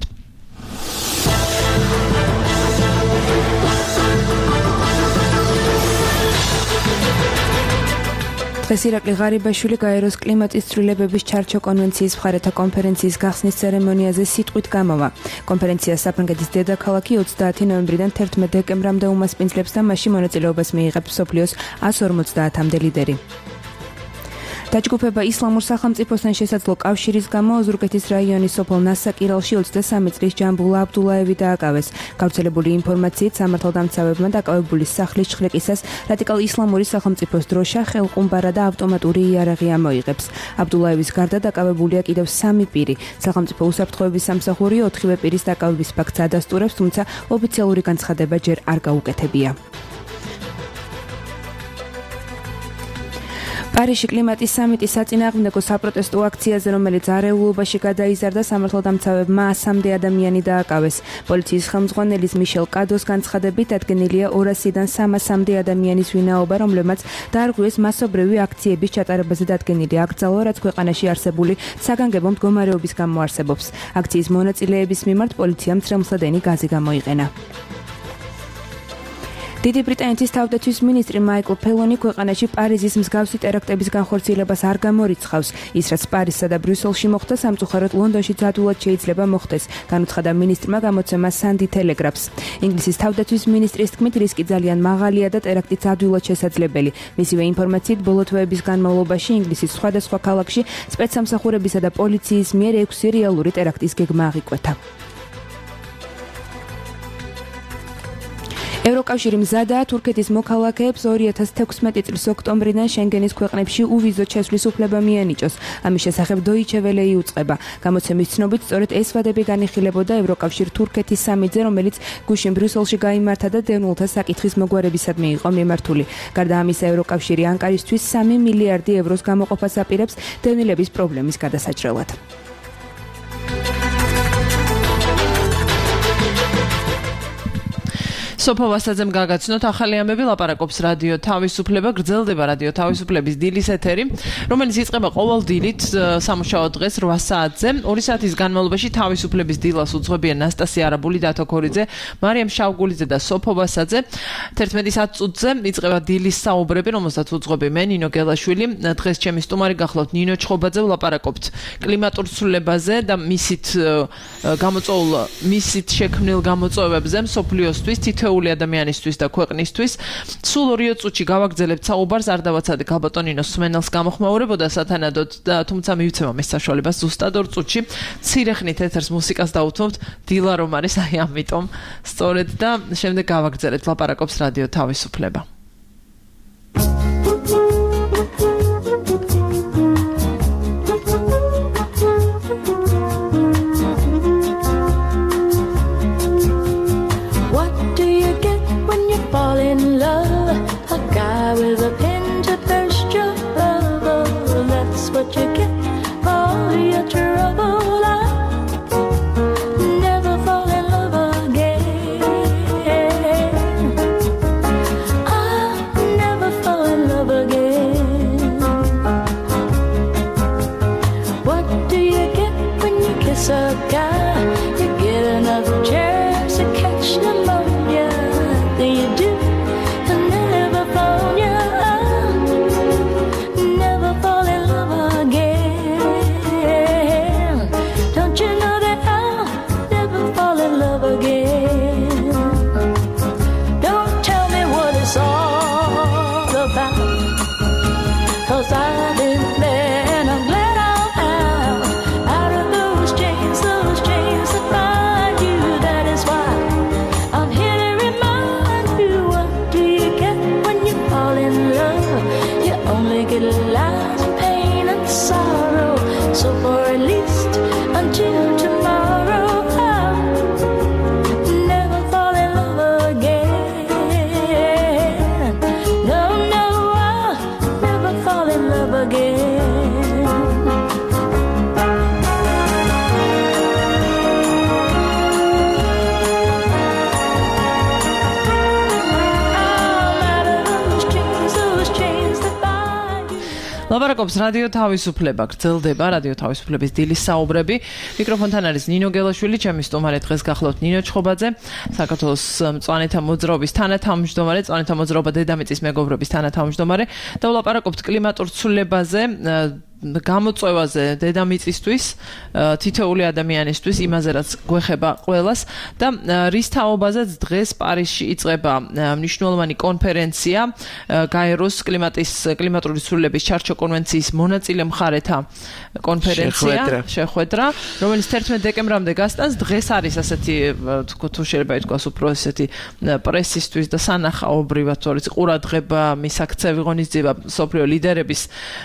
Speaker 2: დღეს ირაკლი ღარიბაშვილი გაეროს კლიმატის ცვლილებების ჩარჩო კონვენციის მხარეთა კონფერენციის გახსნის ცერემონიაზე სიტყვით გამოვა. კონფერენცია საფრანგეთის დედაქალაქი 30 ნოემბრიდან 11 დეკემბრამდე უმასპინძლებს და მასში მონაწილეობას მიიღებს მსოფლიოს 150-მდე ლიდერი. დაჯგუფება ისლამურ სახელმწიფოსთან შესაძლო კავშირის გამო ოზურგეთის რაიონის სოფელ ნასაკირალში 23 წლის ჯამბულა აბდულაევი დააკავეს. გავრცელებული ინფორმაციით სამართალდამცავებმა დაკავებული სახლის ჩხრეკისას რადიკალ ისლამური სახელმწიფოს დროშა, ხელყუმბარა და ავტომატური იარაღი ამოიღებს. აბდულაევის გარდა დაკავებულია კიდევ 3 პირი. სახელმწიფო უსაფრთხოების სამსახური 4 პირის დაკავების ფაქტს ადასტურებს, თუმცა ოფიციალური განცხადება ჯერ არ გაუკეთებია. პარიზში კლიმატის სამიტის საწინააღმდეგო საპროტესტო აქციაზე, რომელიც არეულობაში გადაიზარდა, სამართალდამცავებმა 100-მდე ადამიანი დააკავეს. პოლიციის ხელმძღვანელის მიშელ კადოს განცხადებით, დადგენილია 200-დან 300-მდე ადამიანის ვინაობა, რომლებმაც დაარღვიეს მასობრივი აქციების ჩატარებაზე დადგენილი აკრძალვა, რაც ქვეყანაში არსებული საგანგებო მდგომარეობის გამო არსებობს. აქციის მონაწილეების მიმართ პოლიციამ ცრემლსადენი გაზი გამოიყენა. დიდი ბრიტანეთის თავდაცვის მინისტრი მაიკლ ფელონი ქვეყანაში პარიზის მსგავსი ტერაქტების განხორციელებას არ გამორიცხავს. ის რაც პარიზსა და ბრიუსელში მოხდა, სამწუხაროდ ლონდონშიც ადვილად შეიძლება მოხდეს, განუცხადა მინისტრმა გამოცემა Sunday Telegraph-ს. ინგლისის თავდაცვის მინისტრის თქმით, რისკი ძალიან მაღალია და ტერაქტიც ადვილად შესაძლებელი. მისივე ინფორმაციით, ბოლო თვეების განმავლობაში ინგლისის სხვადასხვა ქალაქში სპეცსამსახურებისა და პოლიციის მიერ 6 რეალური ტერაქტის გეგმა აღიკვეთა. ევროკავშირი მზადაა თურქეთის მოქალაქეებს 2016 წლის ოქტომბრიდან შენგენის ქვეყნებში უვიზო ჩესვლის უფლება მიანიჭოს. ამის შესახებ Deutsche Welle იუწყება. გამოცემის ცნობით, სწორედ ეს ვადები განიხილებოდა ევროკავშირ-თურქეთის სამიტზე, რომელიც გუშინ ბრიუსელში გაიმართა და დევნილთა საკითხის მოგვარებისადმი იყო მიმართული. გარდა ამისა, ევროკავშირი ანკარისთვის 3 მილიარდი ევროს გამოყოფას აპირებს დევნილების პრობლემის გადასაჭრელად.
Speaker 3: სოფოვასაძემ გაგაცნოთ ახალი ამბები ლაპარაკობს რადიო თავისუფლება გრძელდება რადიო თავისუფლების დილის ეთერი რომელიც იწყება ყოველ დილით სამუშაო დღეს 8 საათზე 2 საათის განმავლობაში თავისუფლების დილას უძღვებიან ნასტასია არაბული დათო ქორიძე მარიამ შავგულიძე და სოფოვასაძე 11 წუთზე იწყება დილის საუბრები რომელსაც უძღვები მე ნინო გელაშვილი დღეს ჩემი სტუმარი გახლავთ ნინო ჩხობაძე ვლაპარაკობთ კლიმატურ ცვლილებაზე და მისით შექმნილ გამოწვევებზე მსოფლიოსთვის თითოეული ადამიანისთვის და ქვეყნისთვის სულ 2 წუთში გავაგრძელებთ საუბარს არ დავაცადე გალბატონინოს სმენელს გამოხმაურებოდა სათანადოდ და თუმცა მივცემა მის საშუალებას ზუსტად 2 წუთში მცირე ხნით ეთერს მუსიკას დავუთმობთ დილა რომ არის აი ამიტომ სწორედ და შემდეგ გავაგრძელებთ ლაპარაკობს რადიო თავისუფლება
Speaker 7: lies in pain and sorrow. So for at least until tomorrow, I'll never fall in love again. No, no, I'll never fall in love again.
Speaker 3: ლაპარაკობს რადიო თავისუფლება, გრძელდება რადიო თავისუფლების დილის საუბრები. მიკროფონთან არის ნინო გელაშვილი, ჩემი სტუმარი დღეს გახლავთ ნინო ჩხობაძე, საქართველოს მწვანეთა მოძრაობის თანათავმჯდომარე, მწვანეთა მოძრაობა დედამიწის მეგობრობის თანათავმჯდომარე და ვლაპარაკობთ კლიმატურ ცვლილებაზე, გამოწვევაზე დედამიწისთვის, თითოეული ადამიანისთვის, იმაზე რაც გვეხება ყველას და რის თაობაზეც დღეს პარიზში იწყება მნიშვნელოვანი კონფერენცია გაეროს კლიმატური ცვლილების ჩარჩო კონვენციის მონაწილე მხარეთა კონფერენცია შეხვედრა, რომელიც 11 დეკემბრამდე გასტანს. დღეს არის ასეთი თუ შეიძლება ითქვას უფრო ესეთი პრესისთვის და სანახაობრივად ყურადღება მისაქცევი ღონისძიება სოფლიო ლიდერების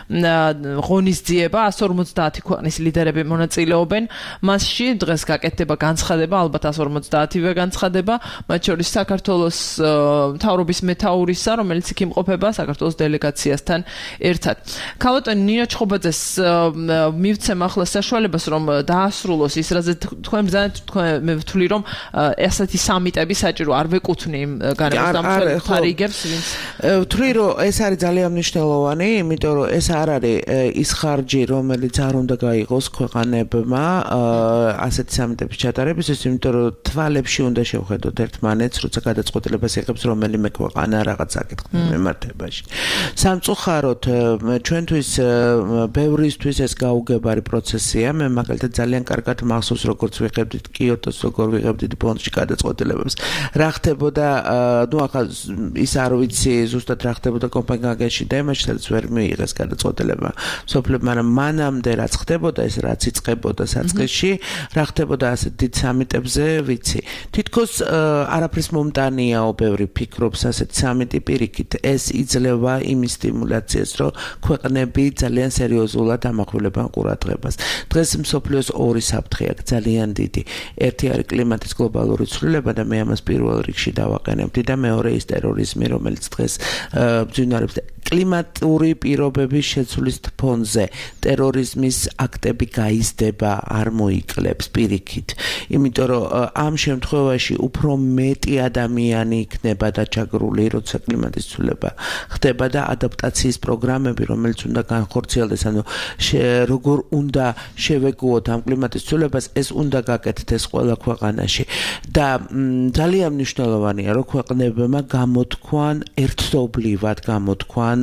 Speaker 3: ღონისძიება 150 ქვეყნის ლიდერები მონაწილეობენ. მასში დღეს გაკეთდება განცხადება, ალბათ 150-ვე განცხადება, მათ შორის საქართველოს მთავრობის მეთაურისა, რომელიც იქ იმყოფება საქართველოს დელეგაციასთან ერთად. ქალბატონი ნინო ჩხობაძეს მივცემ ახლა საშუალებას, რომ დაასრულოს ის, რაზე თქვენ ბრძანეთ, მე ვთვლი, რომ ასეთი სამიტები საჭირო არ ვეკუთვნი განებას დამცველთა რიგებს, ვინც
Speaker 4: ვთვლი, რომ ეს არის ძალიან მნიშვნელოვანი, იმიტომ რომ ეს არ არის ის ხარჯი, რომელიც არ უნდა გაიღოს ქვეყანებმა ასეთი სამიტების ჩატარებისთვის, იმიტომ რომ თვალებში უნდა შევხედოთ ერთმანეთს, როცა გადაწყვეტილებას იღებს რომელიმე ქვეყანა რაღაც საკითხის მიმართებაში. სამწუხაროდ ჩვენთვის ბევრისთვის ეს გაუგებარი პროცესია. მე მაგალითად ძალიან კარგად მახსოვს, როგორც ვიღებდით კიოტოს, როგორ ვიღებდით ბონში გადაწყვეტილებებს. რა ხდებოდა, ნუ ახლა ის არ ვიცი ზუსტად რა ხდებოდა კოპენჰაგენში და იმაში, სადაც ვერ მიიღეს გადაწყვეტილება. მაგრამ მანამდე რაც ხდებოდა, ეს რაც იწყებოდა საწყისში, რა ხდებოდა ასეთ დიდ სამიტებზე, ვიცი. თითქოს არაფრის მომტანიაო, ბევრი ფიქრობს ასეთ სამიტი პირიქით. ეს იძლევა იმის სტიმულაციას, რომ ქვეყნები ძალიან სერიოზულად ამახვილებენ ყურადღებას. დღეს მსოფლიოს ორი საფრთხე აქვს ძალიან დიდი. ერთი არის კლიმატის გლობალური ცვლილება და მე ამას პირველ რიგში დავაყენებდი და მეორე ის ტერორიზმი, რომელიც დღეს ბძვინარებს კლიმატური პირობების შეცვლის ფონზე. ტერორიზმის აქტები გაიზრდება, არ მოიკლებს პირიქით. იმიტომ რომ ამ შემთხვევაში უფრო მეტი ადამიანი იქნება დაჩაგრული, როცა კლიმატის ცვლილება ხდება და ადაპტაციის პროგრამები, რომელიც უნდა განხორციელდეს, ანუ როგორ უნდა შევეგუოთ ამ კლიმატის ცვლილებას, ეს უნდა გაკეთდეს ყველა ქვეყანაში. და ძალიან მნიშვნელოვანია, რომ ქვეყნებმა გამოთქვან ერთობლივად გამოთქვან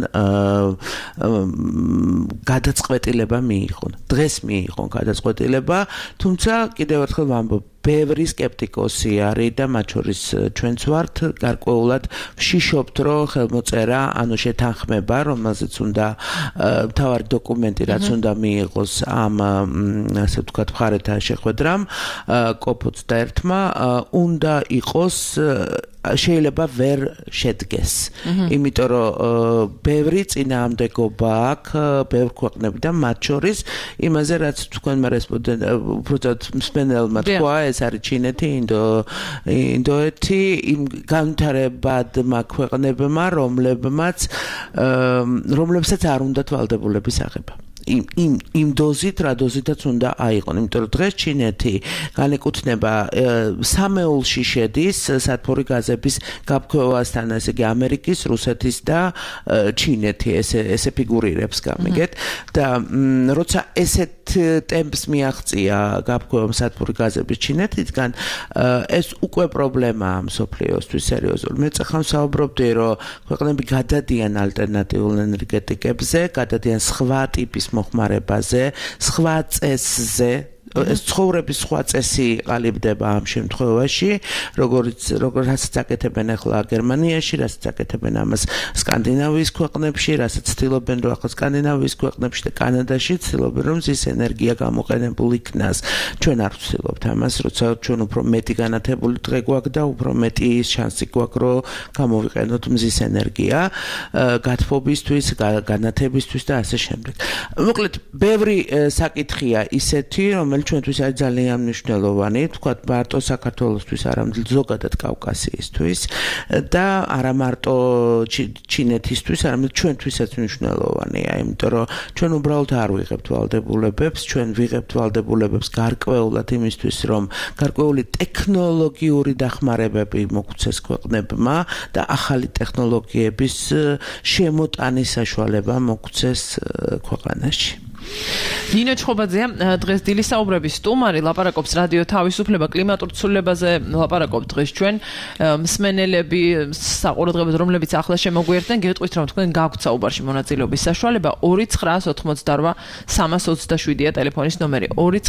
Speaker 4: გადაწყვეტილება მიიღონ. დღეს მიიღონ გადაწყვეტილება, თუმცა კიდევ ერთხელ ვამბობ, ბევრი სკეპტიკოსი არის და მათ შორის ჩვენც ვართ, გარკვეულად ვშიშობთ, რომ ხელმოწერა, ანუ შეთანხმება, რომელზეც უნდა მთავარი დოკუმენტი, რაც უნდა მიიღოს ამ ასე ვთქვათ მხარეთა შეხვედრამ, COP21-მა, უნდა იყოს შეიძლება ვერ შედგეს. იმიტომ რომ ბევრი წინააღმდეგობა აქვს ბევრ ქვეყნებიდან, მათ შორის იმაზე, რაც თქვენმა უბრალოდ მსმენელმა თქვა, ეს არის ჩინეთი, ინდოეთი, იმ განვითარებადმა ქვეყნებმა, რომლებსაც არ უნდათ ვალდებულების აღება. იმ დოზით, რა დოზითაც უნდა აიყონ. იმიტომ რომ დღეს ჩინეთი განეკუთვნება სამეულში შედის სათბური გაზების გაფრქვევასთან, ესე იგი ამერიკის, რუსეთის და ჩინეთი ესე ფიგურირებს გამიგეთ და როცა ესეთ ტემპს მიაღწია გაფრქვევამ სათბური გაზების ჩინეთიდან, ეს უკვე პრობლემაა მსოფლიოსთვის სერიოზული. მე წახან საუბრობდი, რომ ქვეყნები გადადიან ალტერნატიულ ენერგეტიკებზე, გადადიან სხვა ტიპის მოხმარებაზე, სხვა წესზე, ეს ცხოვრების სხვა წესი ყალიბდება ამ შემთხვევაში, როგორაც აკეთებენ ახლა გერმანიაში, რასაც აკეთებენ ამას სკანდინავიის ქვეყნებში, რასაც ცდილობენ რომ ახლა სკანდინავიის ქვეყნებში და კანადაში ცდილობენ რომ ზის ენერგია გამოყენებულ იქნას. ჩვენ არ ვცდილობთ ამას, როცა ჩვენ უფრო მეტი განათებული დღე გვაქვს და უფრო მეტი შანსი გვაქვს რომ გამოვიყენოთ მზის ენერგია გათბობისთვის, განათებისთვის და ასე შემდეგ. მოკლედ, ბევრი საკითხია ისეთი, რომელიც ჩვენთვის არის ძალიან მნიშვნელოვანი, თქვათ მარტო საქართველოსთვის, არამედ ზოგადად კავკასიისთვის და არა მარტო ჩინეთისთვის, არამედ ჩვენთვისაც მნიშვნელოვანია, იმიტომ რომ ჩვენ უბრალოდ არ ვიღებთ ვალდებულებებს, ჩვენ ვიღებთ ვალდებულებებს გარკვეულად იმისთვის, რომ გარკვეული ტექნოლოგიური დახმარებები მოგვცეს ქვეყნებმა და ახალი ტექნოლოგიების შემოტანის საშუალება მოგვცეს ქვეყანაში.
Speaker 3: ნინო ჩხობაძეა დღეს დილის საუბრების სტუმარი, ლაპარაკობს რადიო თავისუფლება კლიმატურ ცვლილებაზე, ლაპარაკობთ დღეს ჩვენ მსმენელები, საყურადღებოდ რომლებიც ახლა შემოგვიერთდნენ, გეტყვით რომ თქვენ გაქვთ საუბარში მონაწილეობის საშუალება 2988327-ია ტელეფონის ნომერი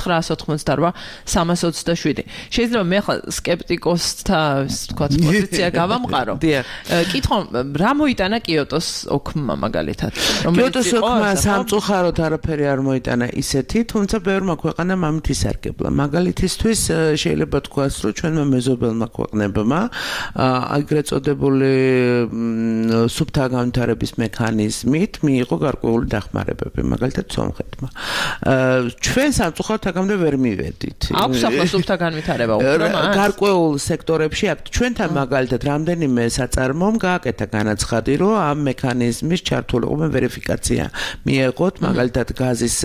Speaker 3: 2988327. შეიძლება მე ახლა სკეპტიკოსთა თქვათ პოზიცია გავამყარო. კითხო, რა მოიტანა კიოტოს ოქმმა მაგალითად?
Speaker 4: კიოტოს ოქმა სამწუხაროდ არაფერი არ მოიტანა ისეთი, თუმცა ბევრმა ქვეყანამ ამით ისარგებლა. მაგალითისთვის შეიძლება თქვას, რომ ჩვენმა მეზობელმა ქვეყნებმა ეგრეთ წოდებული სუფთა განვითარების მექანიზმით მიიღო გარკვეული დახმარებები, მაგალითად სომხეთმა. ჩვენ სამწუხაროდ აქამდე ვერ მივედით.
Speaker 3: აქვს ახლა სუფთა განვითარება უფრო მას?
Speaker 4: გარკვეულ სექტორებში აქვს. ჩვენთან მაგალითად რამდენიმე საწარმომ გააკეთა განაცხადი, რომ ამ მექანიზმის ჩართულობა ვერიფიკაცია მიეღოთ, მაგალითად გაზის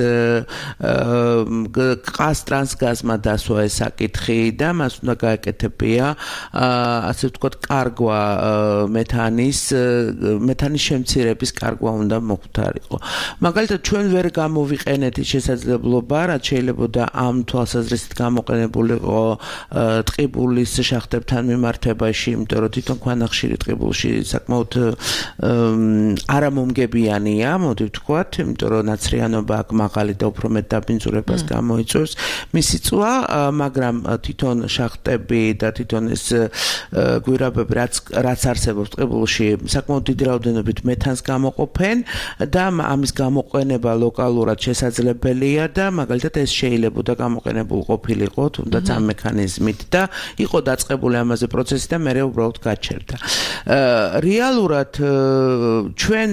Speaker 4: ტრანსგაზმა დასვა ეს საკითხი და მას უნდა გააკეთებია ასე ვთქვათ კარგვა მეთანის შემცირების კარგვა უნდა მოხდარიყო. მაგალითად ჩვენ ვერ გამოვიყენეთ ის შესაძლებლობა, რაც შეიძლება ამ თვალსაზრისით გამოყენებულიყო ტყიბულის შახტებთან მიმართებაში, იმიტომ რომ თვითონ ქვანახშირი ტყიბულში საკმაოდ არამომგებიანია, მოდი ვთქვათ, იმიტომ რომ ნაცრიანობა აქ მაღალი და უფრო მეტ დაბინძურებას გამოიწვევს მისი წვა, მაგრამ თვითონ შახტები და თვითონ ეს გვირაბები რაც არსებობს ტყიბულში საკმაოდ დიდი რაოდენობით მეთანს გამოყოფენ და ამის გამოყენება ლოკალურად შესაძლებელია და მაგალითად ეს შეიძლება გამოყენებულ ყოფილიყო თუნდაც ამ მექანიზმით და იყო დაწყებული ამაზე პროცესი და მე უბრალოდ გაჩერდა. რეალურად ჩვენ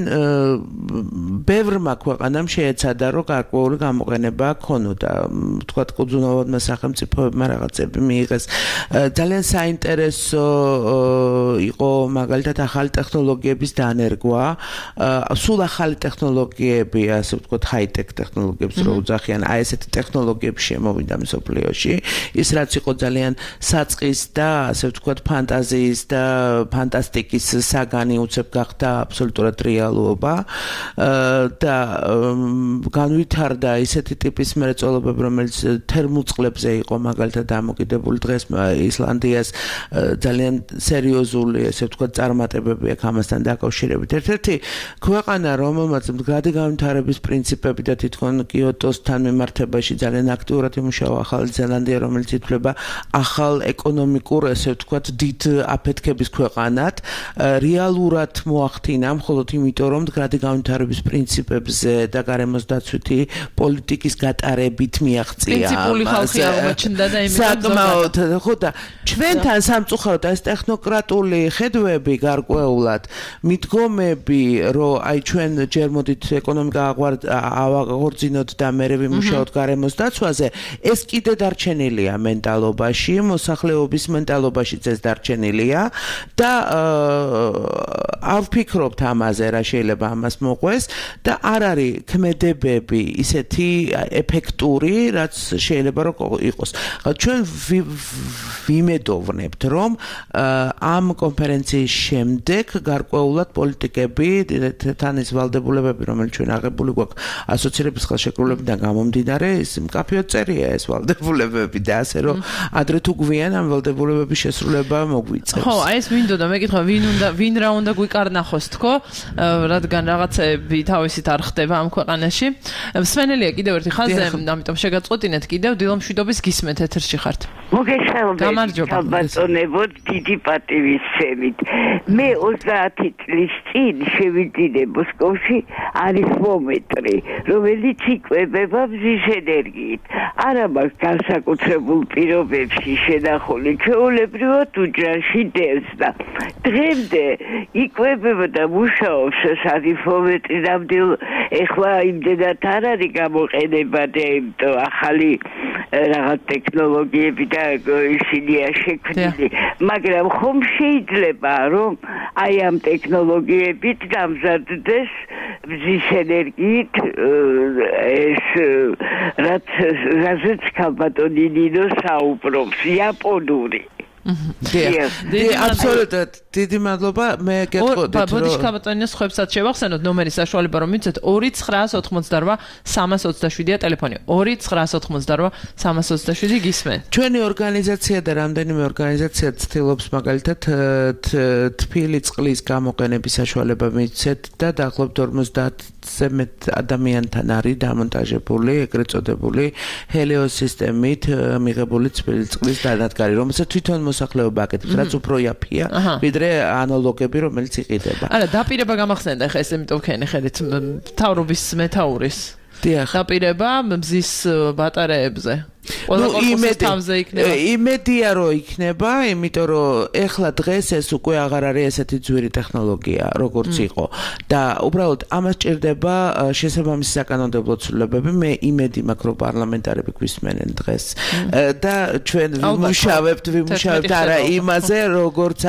Speaker 4: ბევრმა ქვეყანამ შეეცადა რომ გარკვეული გამოყენება ქონოდა, თქვათ კუძუნოვებმა სახელმწიფოებმა რაღაცები მიიღეს. ძალიან საინტერესო იყო მაგალითად ახალი ტექნოლოგიების დანერგვა, სულ ახალი ტექნოლოგიები, ასე ვთქვათ, ჰაი-ტექ ტექნოლოგიებს რო უძახიან, აი ესეთი ტექნოლოგიები შემოვიდა მსოფლიოში. ის რაც იყო ძალიან საწყის და ასე ვთქვათ, ფანტაზიის და ფანტასტიკის საგანი უცებ გახდა აბსოლუტურად რეალობა და განვითარდა ისეთი ტიპის მრეწველობები, რომელიც თერმულ წყლებზე იყო მაგალითად დამოკიდებული. დღეს ისლანდიას ძალიან სერიოზული, ესე ვთქვათ, წარმატებები აქვს ამასთან დაკავშირებით. ერთ-ერთი ქვეყანა, რომელმაც მდგრადი განვითარების პრინციპები და თვითონ კიოტოსთან მიმართებაში ძალიან აქტიურად იმუშავა, ახალი ზელანდია, რომელიც ითვლება ახალ ეკონომიკურ, ესე ვთქვათ, დიდ აფეთქების ქვეყანად, რეალურად მოახდინა მხოლოდ იმიტომ, რომ მდგრადი განვითარების პრინციპებზე და გარემოს დაცვითი პოლიტიკის გატარებით მიაღწია.
Speaker 3: პრინციპული ხალხი აღმოჩნდა და იმით
Speaker 4: საკმაოდ, ხო და ჩვენთან სამწუხაროდ ეს ტექნოკრატული ხედვები გარკვეულად მიდგომები, რომ აი ჩვენ ჯერ მოდით ეკონომიკა ავაღორძინოთ და მერე ვიმუშაოთ გარემოს დაცვაზე, ეს კიდე დარჩენილია მენტალობაში, მოსახლეობის მენტალობაშიც ეს დარჩენილია და არ ვფიქრობთ ამაზე, რა შეიძლება ამას მოყვეს და არ არის ქმედებები ისეთი ეფექტური, რაც შეიძლება რომ იყოს. ჩვენ ვიმედოვნებთ, რომ ამ კონფერენციის შემდეგ გარკვეულად პოლიტიკები, თანის ვალდებულებები, რომელიც ჩვენ აღებული გვაქვს ასოცირების ხელშეკრულებიდან გამომდინარე, ის მკაფიოდ წერია ეს ვალდებულებები და ასე რომ ადრე თუ გვიან ამ ვალდებულებების შესრულება მოგვიწევს.
Speaker 3: ხო, აი ეს მინდოდა მეკითხა, ვინ რა უნდა გვიკარნახოს თქო, რადგან რაღაცები თავისით არ ხდება ამ ქვეყანაში. მსმენელია კიდევ ერთი ხაზზე, ამიტომ შეგაწყვეტინეთ კიდევ დილამშვიდობის გისმენთ ეთერში ხართ.
Speaker 8: მოგესალმებით, ბატონებო, დიდი პატივისცემით. მე 30 წლის წინ შევიძინე მოსკოვში არის მომეტრი, რომელიც იკვებება მზის ენერგიით. არა მაქვს განსაკუთრებულ პირობებში შენახული, ჩვეულებრივად უჯრაში დევს და დღემდე იკვებება და მუშაობს არის მომეტრი ნამდვილ ეხლა იმდენად არ არის გამოყენებადი, იმიტომ ახალი რაღაც ტექნოლოგიები და ისინია შექმნილი, მაგრამ ხომ შეიძლება რომ აი ამ ტექნოლოგიებით დამზადდეს მზის ენერგიით ეს რაზეც ქალბატონი ნინო საუბრობს, იაპონური.
Speaker 4: აბსოლუტურად დიდი მადლობა. მე გეტყოდით რომ
Speaker 3: ბოდიში ქალბატონინოს ხვებსაც შევახსენოთ ნომერის საშუალება რომ მიცეთ 2988 327-ია ტელეფონი 2988 327 გისმენ.
Speaker 4: ჩვენი ორგანიზაცია და რამდენიმე ორგანიზაცია ცდილობს მაგალითად თბილი წყლის გამოყენების საშუალება მიცეთ და დაახლოებით 50-ზე მეტ ადამიანთან არის დამონტაჟებული ეგრეთ წოდებული ჰელიოს სისტემით მიღებული თბილი წყლის დანადგარი, რომელსაც თვითონ მოსახლეობა აკეთებს, რაც უფრო იაფია, ვიდრე ანალოგები, რომელიც იყიდება.
Speaker 3: არა, დაპირება გამახსენდა ხა ეს იმიტომ ვქენი ხედით მთავრობის მეთაურის.
Speaker 4: დიახ.
Speaker 3: დაპირება მზის ბატარეებზე.
Speaker 4: იმედია რომ იქნება, იმიტომ რომ ეხლა დღეს ეს უკვე აღარ არის ესეთი ძვირი ტექნოლოგია, როგორც იყო და უბრალოდ ამას ჭირდება შესაბამისი საკანონმდებლო ცვლილებები. მე იმედი მაქვს რომ პარლამენტარები გვისმენენ დღეს და ჩვენ ვიმუშავებთ არა იმაზე, როგორც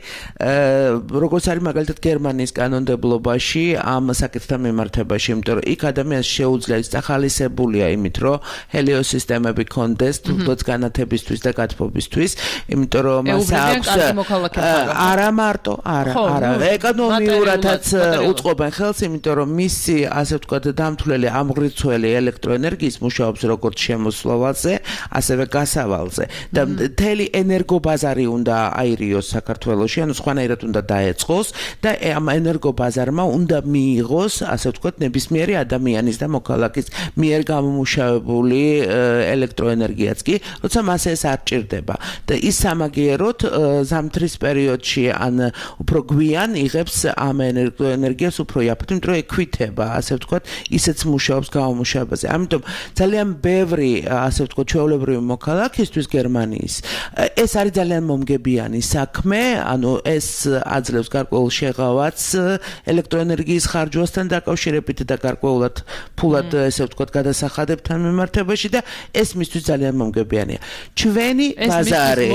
Speaker 4: არის მაგალითად გერმანიის კანონმდებლობაში ამ საკითხთან მიმართებაში, იმიტომ რომ იქ ადამიანს შეუძლია ახალისებულია იმით, რომ ჰელიოს სისტემები კონდეს თუნდაც განათებისთვის და გათბობისთვის, იმიტომ რომ მას აქვს არა მარტო, არა, ეკონომიურადაც უწყობენ ხელს, იმიტომ რომ მისი, ასე ვთქვათ, დამთვლელი ამღრიცველი ელექტროენერგიის მუშაობს როგორც შემოსვლაზე, ასევე გასავალზე და მთელი ენერგობაზარი უნდა აირიოს საქართველოში, ანუ სხვანაირად უნდა დაეწყოს და ამ ენერგობაზარმა უნდა მიიღოს, ასე ვთქვათ, ნებისმიერი ადამიანის და მოქალაქის მიერ გამომუშავებული ელექტროენერგიაც კი, როცა მას ეს არ ჭირდება და ის სამაგიეროდ ზამთრის პერიოდში ან უფრო გვიან იღებს ამ ელექტროენერგიას უფრო იაფად, იმიტომ რომ ექვითება, ასე ვთქვათ, ისეც მუშაობს გამომუშავებაზე. ამიტომ ძალიან ბევრი, ასე ვთქვათ, ჩვეულებრივი მოქალაქისთვის გერმანიის ეს არის ძალიან მომგებიანი საქმე, ანუ ეს აძლევს გარკვეულ შეღავათს ელექტროენერგიის ხარჯვასთან დაკავშირებით და გარკვეულად ფულად, ესე ვთქვათ, გადასახადებთან მიმართებაში და ეს მისთვის ძალიან მომგებიანია. ჩვენი ბაზარი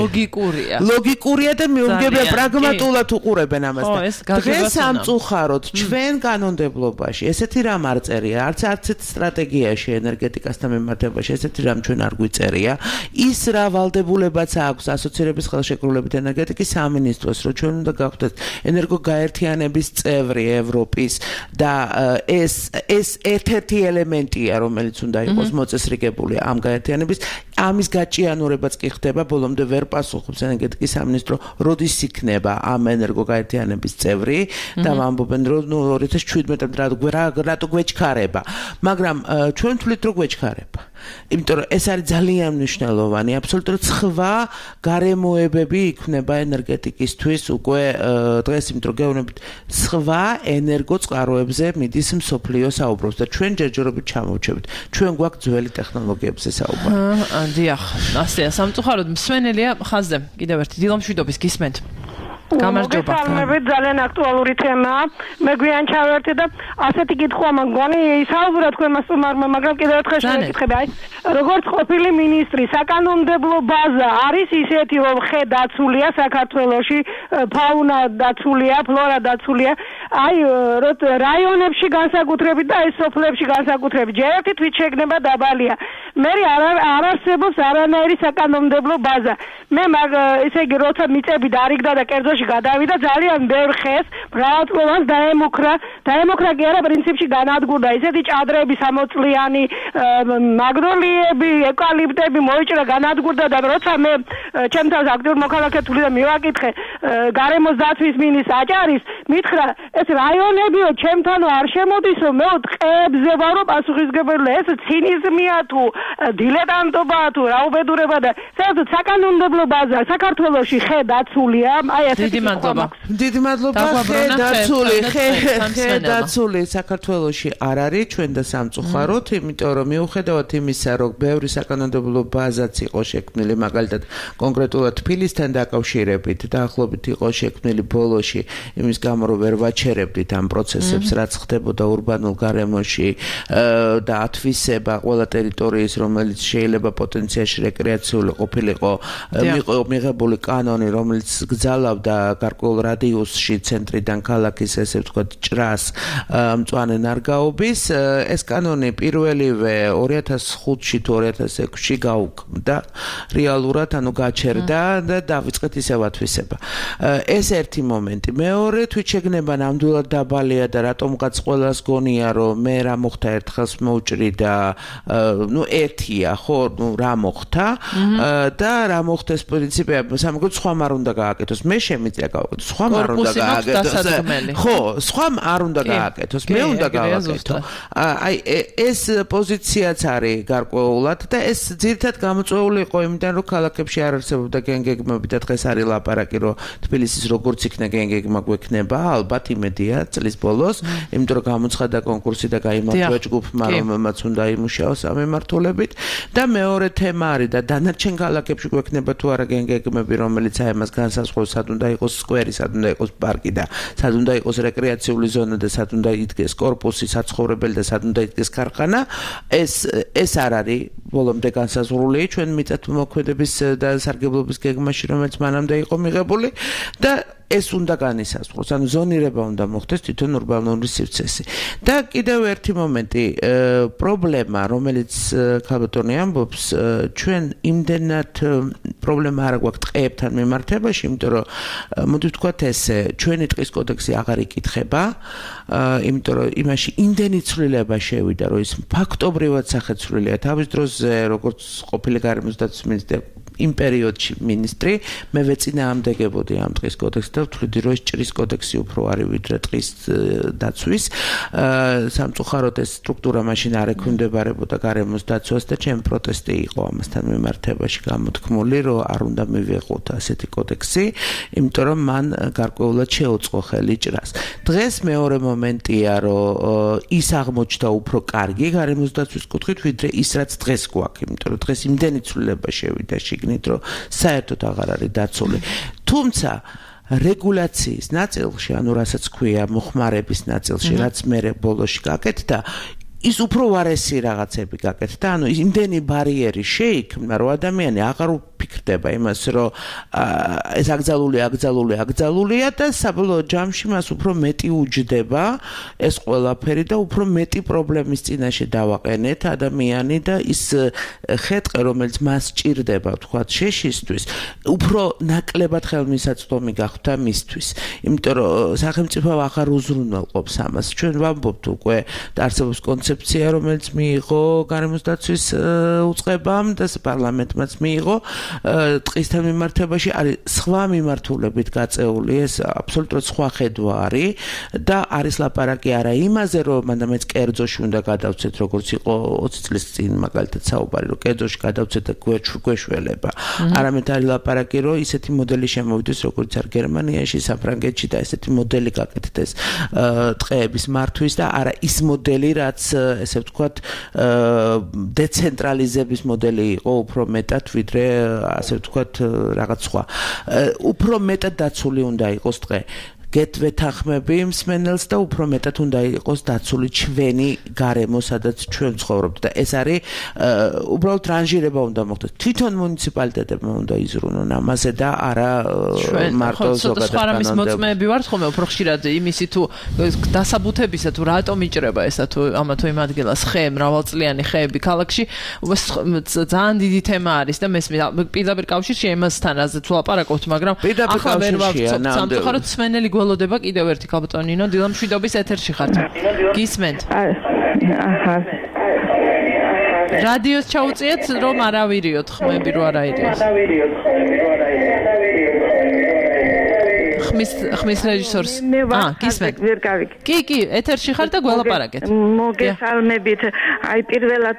Speaker 4: ლოგიკურია და მიუღებია პრაგმატულად უყურებენ ამას და დღეს სამწუხაროდ ჩვენ კანონმდებლობაში ესეთი რამ არ წერია, არც სტრატეგიაში ენერგეტიკასთან მიმართებაში ესეთი რამ ჩვენ არ გვიწერია. ის რა ვალდებულებაც აქვს ასოცირების ხელშეკრულებით ენერგეტიკის სამინისტროს, რომ ჩვენ უნდა გავხდეთ ენერგოგაერთიანების წევრი ევროპის და ეს ერთ-ერთი ელემენტია, რომელიც უნდა იყოს მოწესრიგებული ამ გაერთიანების, ამის გაჭიანურებაც კი ხდება, ბოლომდე ვერ პასუხობს ენერგეტიკის სამინისტრო, როდის იქნება ამ ენერგოგაერთიანების წევრი და ამბობენ, რომ 2017-მდე რატო გვეჩქარება, მაგრამ ჩვენ ვთვლით, რომ გვეჩქარება. იმიტომ რომ ეს არის ძალიან მნიშვნელოვანი, აბსოლუტურად სხვა გარემოებები იქნება ენერგეტიკისთვის უკვე დღეს, იმიტომ რომ გეუბნებით სხვა ენერგოწყაროებზე მიდის მსოფლიო საუბრობს და ჩვენ ჯერჯერობით ჩამოვჩებით. ჩვენ გვაქვს ძველი ტექნოლოგიებზე საუბარი.
Speaker 3: დიახ, ასეა სამწუხაროდ მსმენელია ხაზზე. კიდევ ერთი დილამშვიდობის გისმენთ. გამარჯობა.
Speaker 9: ძალიან აქტუალური თემაა. მე გვიან ჩავერთე და ასეთი კითხვა მგონი ისაუბრა თქვენმა სტუმარმა, მაგრამ კიდევ ერთხელ შევეკითხები, აი, როგორც ყოფილი მინისტრი, საკანონმდებლო ბაზა არის ისეთი, რომ ხე დაცულია საქართველოში, ფაუნა დაცულია, ფლორა დაცულია, აი, რაიონებში განსაკუთრებით და ეს სოფლებში განსაკუთრებით. ჯერ ერთი თვით შეგნება დაბალია. მე არ არსებობს არანაირი საკანონმდებლო ბაზა. მე ესე იგი, როცა მიწები დარიგდა და კერძოში გადავიდა ძალიან ბევრ ხეს მრავალწლოვანს დაემუქრა კი არა პრინციპში განადგურდა ისეთი ჭადრები 60-წლიანი მაგნოლიები ევკალიპტები მოიჭრა განადგურდა და როცა მე ჩემთან აქტიურ მოქალაქედ ვთვლი და მივაკითხე გარემოს დაცვის მინისტრს აჭარის მითხრა ეს რაიონებიო ჩემთანო არ შემოდის რომ მე ტყეებზე ვარო პასუხისგებელი ეს ცინიზმია თუ დილეტანტობაა თუ რაუბედურება და საერთოდ საკანონმდებლო ბაზა საქართველოში ხე დაცულია აი ეს
Speaker 3: დიდი მადლობა
Speaker 4: ხე დაცული საქართველოში არ არის ჩვენ და სამწუხაროდ იმიტომ რომ მიუხედავად იმისა რომ ბევრი საკანონმდებლო ბაზაც იყო შექმნილი მაგალითად კონკრეტულად თბილისთან დაკავშირებით დაახლოებით იყო შექმნილი ბოლოში იმის გამო რომ ვერ ვაჩერებდით ამ პროცესებს რაც ხდებოდა ურბანულ გარემოში და ათვისება ყველა ტერიტორიის რომელიც შეიძლება პოტენციაში რეკრეაციული ყოფილიყო მიღებული კანონი რომელიც გძალავდა გარკვეულ რადიუსში ცენტრიდან ქალაქის ესე ვთქვათ ჭრას მწვანე ნარგაობის ეს კანონი პირველივე 2005-ში თუ 2006-ში გაუქმდა რეალურად ანუ გაჩერდა და დავიწყეთ ისევ ათვისება ეს ერთი მომენტი მეორე თვით შეგნება ნამდვილად დაბალია და რატომღაც ყველას გონია რომ მე რა მოხდა ერთხელს მოუჭრი და ნუ ერთია ხო ნუ რა მოხდა და რა მოხდეს პრინციპია სამაგოდ სხვა არ უნდა გააკეთოს მე შემიძლია გავაკეთო სხვა არ უნდა გააკეთოს ხო სხვა არ უნდა გააკეთოს მე უნდა გავაკეთო აი ეს პოზიციაც არის გარკვეულად და ეს ძირითადად გამოწვეული იყო იმიდან რომ ქალაქებში არ არსებობდა გენგეგმები და დღეს არის ლაპარაკი რომ თბილისის როგორც იქნა გენგეგმა გვექნება ალბათ იმედია წლის ბოლოს იმიტომ რომ გამოცხადა კონკურსი და გაიმარჯვა ჯგუფმა რომელმაც უნდა იმუშაოს ამ მიმართულებით და მეორე თემა არის და დანარჩენ ქალაქებში გვექნება თუ არა გენგეგმები რომელიც აი ამას განსაზღვრავს სად უნდა იყოს სკვერი სად უნდა იყოს პარკი და სად უნდა იყოს რეკრეაციული ზონა და სად უნდა იდგეს კორპუსი საცხოვრებელი და სად უნდა იდგეს ქარხანა ეს არ არის ბოლომდე განსაზღვრული ჩვენ მიწათმოქმედების და სარგებლობის გეგმაში რომელიც მანამდე იყო მიღებული და ეს უნდა განისაზღვროს ანუ ზონირება უნდა მოხდეს თვითონ ურბანული სივრცესი და კიდევ ერთი მომენტი პრობლემა რომელიც ქალბატონი ამბობს ჩვენ იმდენად პრობლემა არ გვაქვს ტყეებთან მიმართებაში იმიტომ რომ მოდი ვთქვათ ესე ჩვენი ტყის კოდექსი აღარ იკითხება იმიტომ რომ იმაში იმდენი ცვლილება შევიდა რომ ის ფაქტობრივად სახეცვლილია თავის დროზე როგორც ყოფილი გარემოს დაცვის მინისტრი იმ პერიოდში მინისტრი მე ვეწინააღმდეგებოდი ამ ტყის კოდექსს და ვთვლიდი რომ ეს ჭრის კოდექსი უფრო არის ვიდრე ტყის დაცვის სამწუხაროდ ეს სტრუქტურა მაშინ არ ექვემდებარებოდა გარემოს დაცვას და ჩემი პროტესტი იყო ამასთან მიმართებაში გამოთქმული რომ არ უნდა მივიღოთ ასეთი კოდექსი იმიტომ რომ მან გარკვეულად შეუწყო ხელი ჭრას დღეს მეორე მომენტია რომ ის აღმოჩნდა უფრო კარგი გარემოს დაცვის კუთხით ვიდრე ის რაც დღეს გვაქვს იმიტომ რომ დღეს იმდენი ცვლილება შევიდა შიგნით რომ საერთოდ აღარ არის დაცული თუმცა რეგულაციის ნაწილში ანუ რასაც ქვია მოხმარების ნაწილში რაც მე ბოლოში გაკეთდა ის უფრო ვარესი რაღაცები გაკეთდა ანუ იმდენი ბარიერი შეიქმნა რომ ადამიანი აღარ ფიქრდება იმას რომ ეს აკრძალულია და საბოლოო ჯამში მას უფრო მეტი უჯდება ეს ყველაფერი და უფრო მეტი პრობლემის წინაშე დავაყენეთ ადამიანი და ის ხეთყე რომელიც მას ჭირდება თქვა შეშისთვის უფრო ნაკლებად ხელმისაწვდომი გახდა მისთვის იმიტომ რომ სახელმწიფო აღარ უზრუნველყოფს ამას ჩვენ ვამბობთ უკვე და არსებობს კონცეფცია რომელიც მიიღო გარემოს დაცვის უწყებამ და პარლამენტმაც მიიღო ტყისთან მიმართებაში არის სხვა მიმართულებით გაწეული ეს აბსოლუტურად სხვა ხედვა არის და არის ლაპარაკი არა იმაზე რომ მანდამეც კერძოში უნდა გადავცეთ როგორც იყო 20 წლის წინ მაგალითად საუბარი რომ კერძოში გადავცეთ და გვეშველება არამედ არის ლაპარაკი რომ ისეთი მოდელი შემოვიდეს როგორც არ გერმანიაში საფრანგეთში და ესეთი მოდელი გაკეთდეს ტყეების მართვის და არა ის მოდელი რაც ესე ვთქვათ დეცენტრალიზების მოდელი იყო უფრო მეტად ვიდრე ასე ვთქვათ რაღაც სხვა უფრო მეტად დაცული უნდა იყოს ტყე გეთვეთახმები მსმენელს და უფრო მეტად უნდა იყოს დაცული ჩვენი გარემო სადაც ჩვენ ცხოვრობთ და ეს არის უბრალოდ რანჟირება უნდა მოხდეს თვითონ მუნიციპალიტეტებმა უნდა იზრუნონ ამაზე და არა მარტო ზოგადად
Speaker 3: სხვა რამის მოწმეები ვართ ხოლმე უფრო ხშირად იმისი თუ დასაბუთებისა თუ რატომ იჭრება ესა თუ ამა თუ იმ ადგილას ხე მრავალწლიანი ხეები ქალაქში ძალიან დიდი თემა არის და მესმის პირდაპირ კავშირში ემასთანაც ლაპარაკობთ მაგრამ ახლა ვერ ვავწობთ სამწუხაროდ მსმენელი გველოდება კიდევ ერთი ქალბატონინო დილამშვიდობის ეთერში ხართ გისმენთ
Speaker 8: აჰა
Speaker 3: რადიოს ჩაუწიეთ რომ არავირიოთ ხმები რო არ აირიოს ხმის რეჟისორს.
Speaker 10: გისმენთ. ვერ გავიქ.
Speaker 3: კი, ეთერში ხარ და გველაპარაკეთ.
Speaker 10: მოგესალმებით. აი პირველად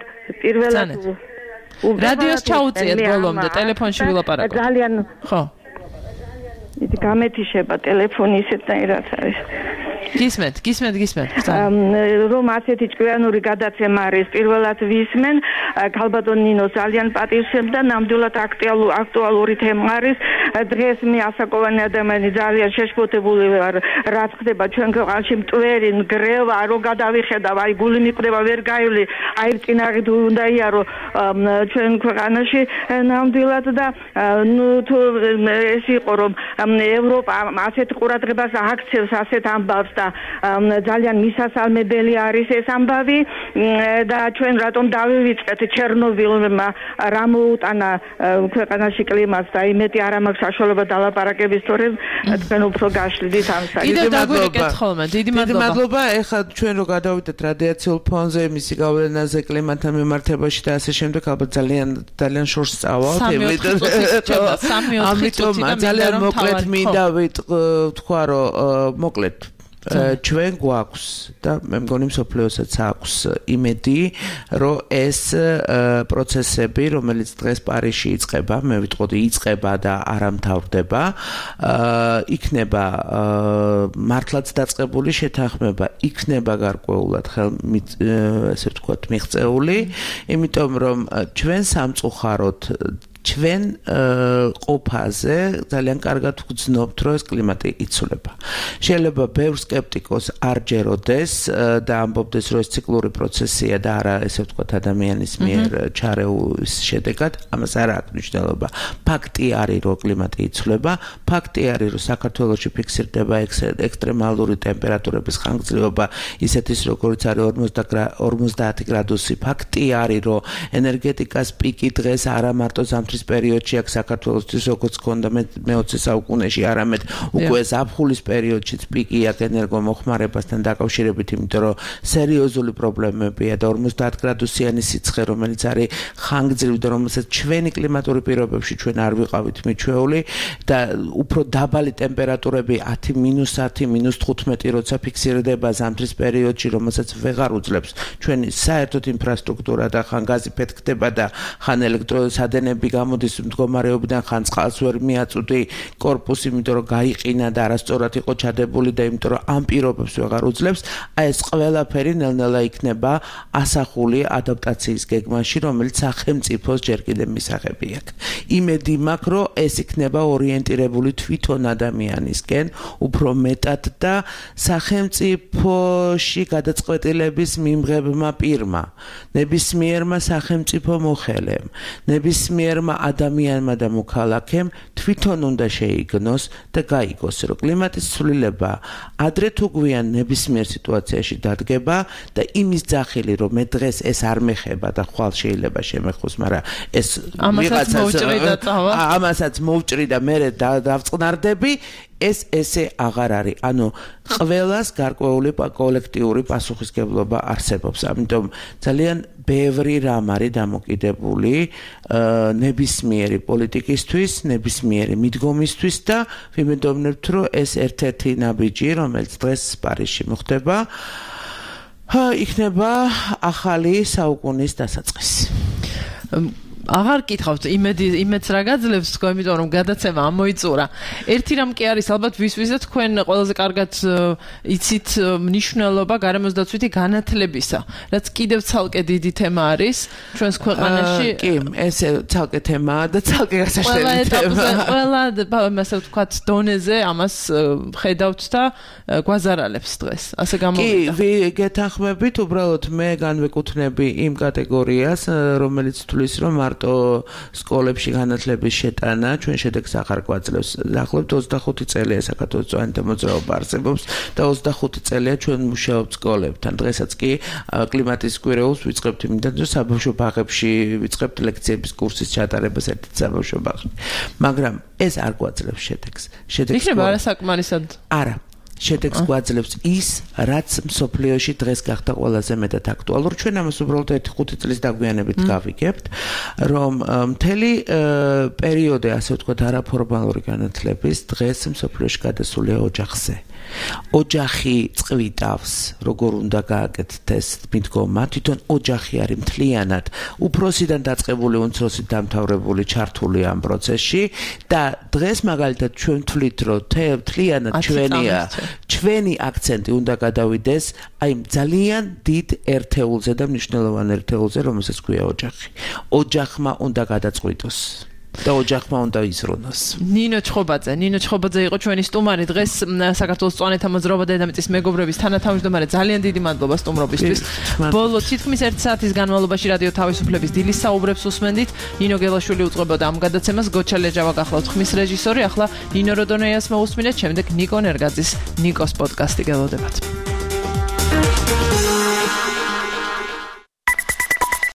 Speaker 3: რადიოს ჩაუწიეთ ბოლომდე, ტელეფონში ვილაპარაკოთ.
Speaker 10: ძალიან
Speaker 3: ხო.
Speaker 10: ითი გამეთიშება ტელეფონი ისეთნაირად არის.
Speaker 3: გისმენთ.
Speaker 10: რომ ასეთი ჭკვიანური გადაცემა არის, პირველად ვისმენ, ქალბატონ ნინო ძალიან პატივსემ და ნამდვილად აქტუალური თემა არის. დღეს მე ასაკოვანი ადამიანი ძალიან შეშფოთებული ვარ, რაც ხდება ჩვენ ქვეყანაში, მტვერი, ნგრევა, რო გადავიხედავ, აი გული მიყდება, ვერ გაივლი, აი წინაღით უნდა იარო ჩვენ ქვეყანაში ნამდვილად და თუ ეს იყო რომ ევროპა ასეთ ყურადღებას აქცევს ასეთ ამბავს და ძალიან მისასალმებელი არის ეს ამბავი და ჩვენ რატომ დავივიწყეთ ჩერნობილმა რა მოუტანა ქვეყანაში კლიმატს და იმეთი არ მაქვს საშუალება დალაპარაკების თორემ თქვენ უფრო გაშლიდით ამ
Speaker 3: საქმეს. დიდი
Speaker 4: მადლობა. ეხლა ჩვენ რო გადავიდეთ რადიაციულ ფონზე, მისი გავლენაზე კლიმატთან მიმართებაში და ასე შემდეგ, ალბათ ძალიან შორს წავალთ. ამიტომ ძალიან მოკლედ მინდა ვთქვა, რომ მოკლედ ჩვენ გვაქვს და მე მგონი მსოფლიოსაც აქვს იმედი, რომ ეს პროცესები, რომელიც დღეს პარიზში იწყება, მე ვიტყოდი იწყება და არ ამთავრდება, იქნება მართლაც დაწყებული შეთანხმება, იქნება გარკვეულად ესე ვთქვათ მიღწეული, იმიტომ რომ ჩვენ სამწუხაროდ ჩვენ ყოფაზე ძალიან კარგად ვგრძნობთ, რომ ეს კლიმატი იცვლება. შეიძლება ბევრ სკეპტიკოს არ ჯეროდეს და ამბობდეს, რომ ეს ციკლური პროცესია და არა ესე ვთქვათ ადამიანის მიერ ჩარეულის შედეგად, ამას არ აქვს მნიშვნელობა. ფაქტი არის, რომ კლიმატი იცვლება, ფაქტი არის, რომ საქართველოში ფიქსირდება ექსტრემალური ტემპერატურების ხანგრძლივობა, ისეთის როგორიც არის 50 გრადუსი. ფაქტი არის, რომ ენერგეტიკას პიკი დღეს არა მარტო ზამთრის პერიოდში აქ საქართველოსთვის როგორც ჰქონდა მე-20 საუკუნეში, არამედ უკვე ზაფხულის პერიოდშიც პიკი აქ ენერგომოხმარებასთან დაკავშირებით, იმიტომ რომ სერიოზული პრობლემებია და 50 გრადუსიანი სიცხე, რომელიც არის ხანგრძლივი და რომელსაც ჩვენი კლიმატური პირობებში ჩვენ არ ვიყავით მიჩვეული და უფრო დაბალი ტემპერატურები 10 -15 როცა ფიქსირდება ზამთრის პერიოდში, რომელსაც ვეღარ უძლებს ჩვენი საერთოდ ინფრასტრუქტურა და ხან გაზი ფეთქდება და ხან ელექტროსადენები გამოდის მდგომარეობიდან, ხან წყალს ვერ მიაწვდი კორპუსი, იმიტომ რომ გაიყინა და არასწორად იყო ჩადებული და იმიტომ რომ ამ პირობებს ვეღარ უძლებს, აი ეს ყველაფერი ნელ-ნელა იქნება ასახული ადაპტაციის გეგმაში, რომელიც სახელმწიფოს ჯერ კიდევ მისაღები აქვს. იმედი მაქვს, რომ ეს იქნება ორიენტირებული თვითონ ადამიანისკენ, უფრო მეტად და სახელმწიფოში გადაწყვეტილების მიმღებმა პირმა, ნებისმიერმა სახელმწიფო მოხელემ, ნებისმიერმა ადამიანმა და მოქალაქემ თვითონ უნდა შეიგნოს და გაიგოს, რომ კლიმატის ცვლილება ადრე თუ გვიან ნებისმიერ სიტუაციაში დადგება და იმის ძახილი, რომ მე დღეს ეს არ მეხება და ხვალ შეიძლება შემეხოს, მაგრამ ეს ამასაც მოვჭრი და მე დავწყნარდები, ეს ესე აღარ არის. ანუ ყველას გარკვეული კოლექტიური პასუხისმგებლობა არსებობს. ამიტომ ძალიან ბევრი რამ არის დამოკიდებული ნებისმიერი პოლიტიკისთვის, ნებისმიერი მიდგომისთვის და ვიმედოვნებთ, რომ ეს ერთ-ერთი ნაბიჯი, რომელიც დღეს პარიზში მოხდება, იქნება ახალი საუკუნის დასაწყისი.
Speaker 3: აღარ გითხავთ იმედს რა გაძლევს თქვენ, იმიტომ რომ გადაცემა ამოიწურა. ერთი რამ კი არის, ალბათ ვისვისე თქვენ ყველაზე კარგად იცით მნიშვნელობა გარემოსდაცვითი განათლებისა, რაც კიდევ ცალკე დიდი თემა არის ჩვენს ქვეყანაში.
Speaker 4: კი, ეს ცალკე თემაა და ცალკე გასაშლელი თემაა.
Speaker 3: ყველა ასე ვთქვათ დონეზე ამას ხედავთ და გვაზარალებს დღეს. ასე გამოვიდა.
Speaker 4: კი, გეთანხმებით, უბრალოდ მე განვეკუთვნები იმ კატეგორიას, რომელიც თulis რომ მარტო სკოლებში განათლების შეტანა ჩვენ შედეგს აღარ გვაძლევს. დაახლოებით 25 წელია საქართველოს წვანთა მოძრაობა არსებობს და 25 წელია ჩვენ მუშაობთ სკოლებთან. დღესაც კი კლიმატის კვირეულს ვიწყებთ იმიდან, რომ საბავშვო ბაღებში ვიწყებთ ლექციების კურსის ჩატარებას ერთ საბავშვო ბაღში. მაგრამ ეს არ გვაძლევს შედეგს.
Speaker 3: იქნება არასაკმარისად.
Speaker 4: არა. შედეგს გვაძლევს ის, რაც მსოფლიოში დღეს გახდა ყველაზე მეტად აქტუალური. ჩვენ ამას უბრალოდ 1-5 წლის დაგვიანებით გავიგებთ, რომ მთელი პერიოდი, ასე ვთქვათ, არაფორმალური განათლების დღეს მსოფლიოში გადასულია ოჯახზე. ოჯახი წყვიტავს, როგორ უნდა გააკეთოთ ეს მიდგომა, თვითონ ოჯახი არის მთლიანად უფროსიდან დაწყებული უმცროსით დამთავრებული ჩართული ამ პროცესში და დღეს მაგალითად ჩვენ ვთვლით, რომ მთლიანად ჩვენი აქცენტი უნდა გადავიდეს აი ძალიან დიდ ერთეულზე და მნიშვნელოვან ერთეულზე, რომელსაც ქვია ოჯახი. ოჯახმა უნდა გადაწყვიტოს. და ოჯახმა უნდა იზრუნოს.
Speaker 3: ნინო ჩხობაძე იყო ჩვენი სტუმარი დღეს საქართველოს წვანეთა მოძრაობა დედამიწის მეგობრების თანათავმჯდომარე. ძალიან დიდი მადლობა სტუმრობისთვის. ბოლო თითქმის 1 საათის განმავლობაში რადიო თავისუფლების დილის საუბრებს უსმენდით. ნინო გელაშვილი უწყებოდა ამ გადაცემას, გოჩა ლეჯავა გახლავთ ხმის რეჟისორი. ახლა ნინო როდონეიას მოусმინეთ, შემდეგ ნიკო ნერგაძის ნიკოს პოდკასტი გელოდებათ.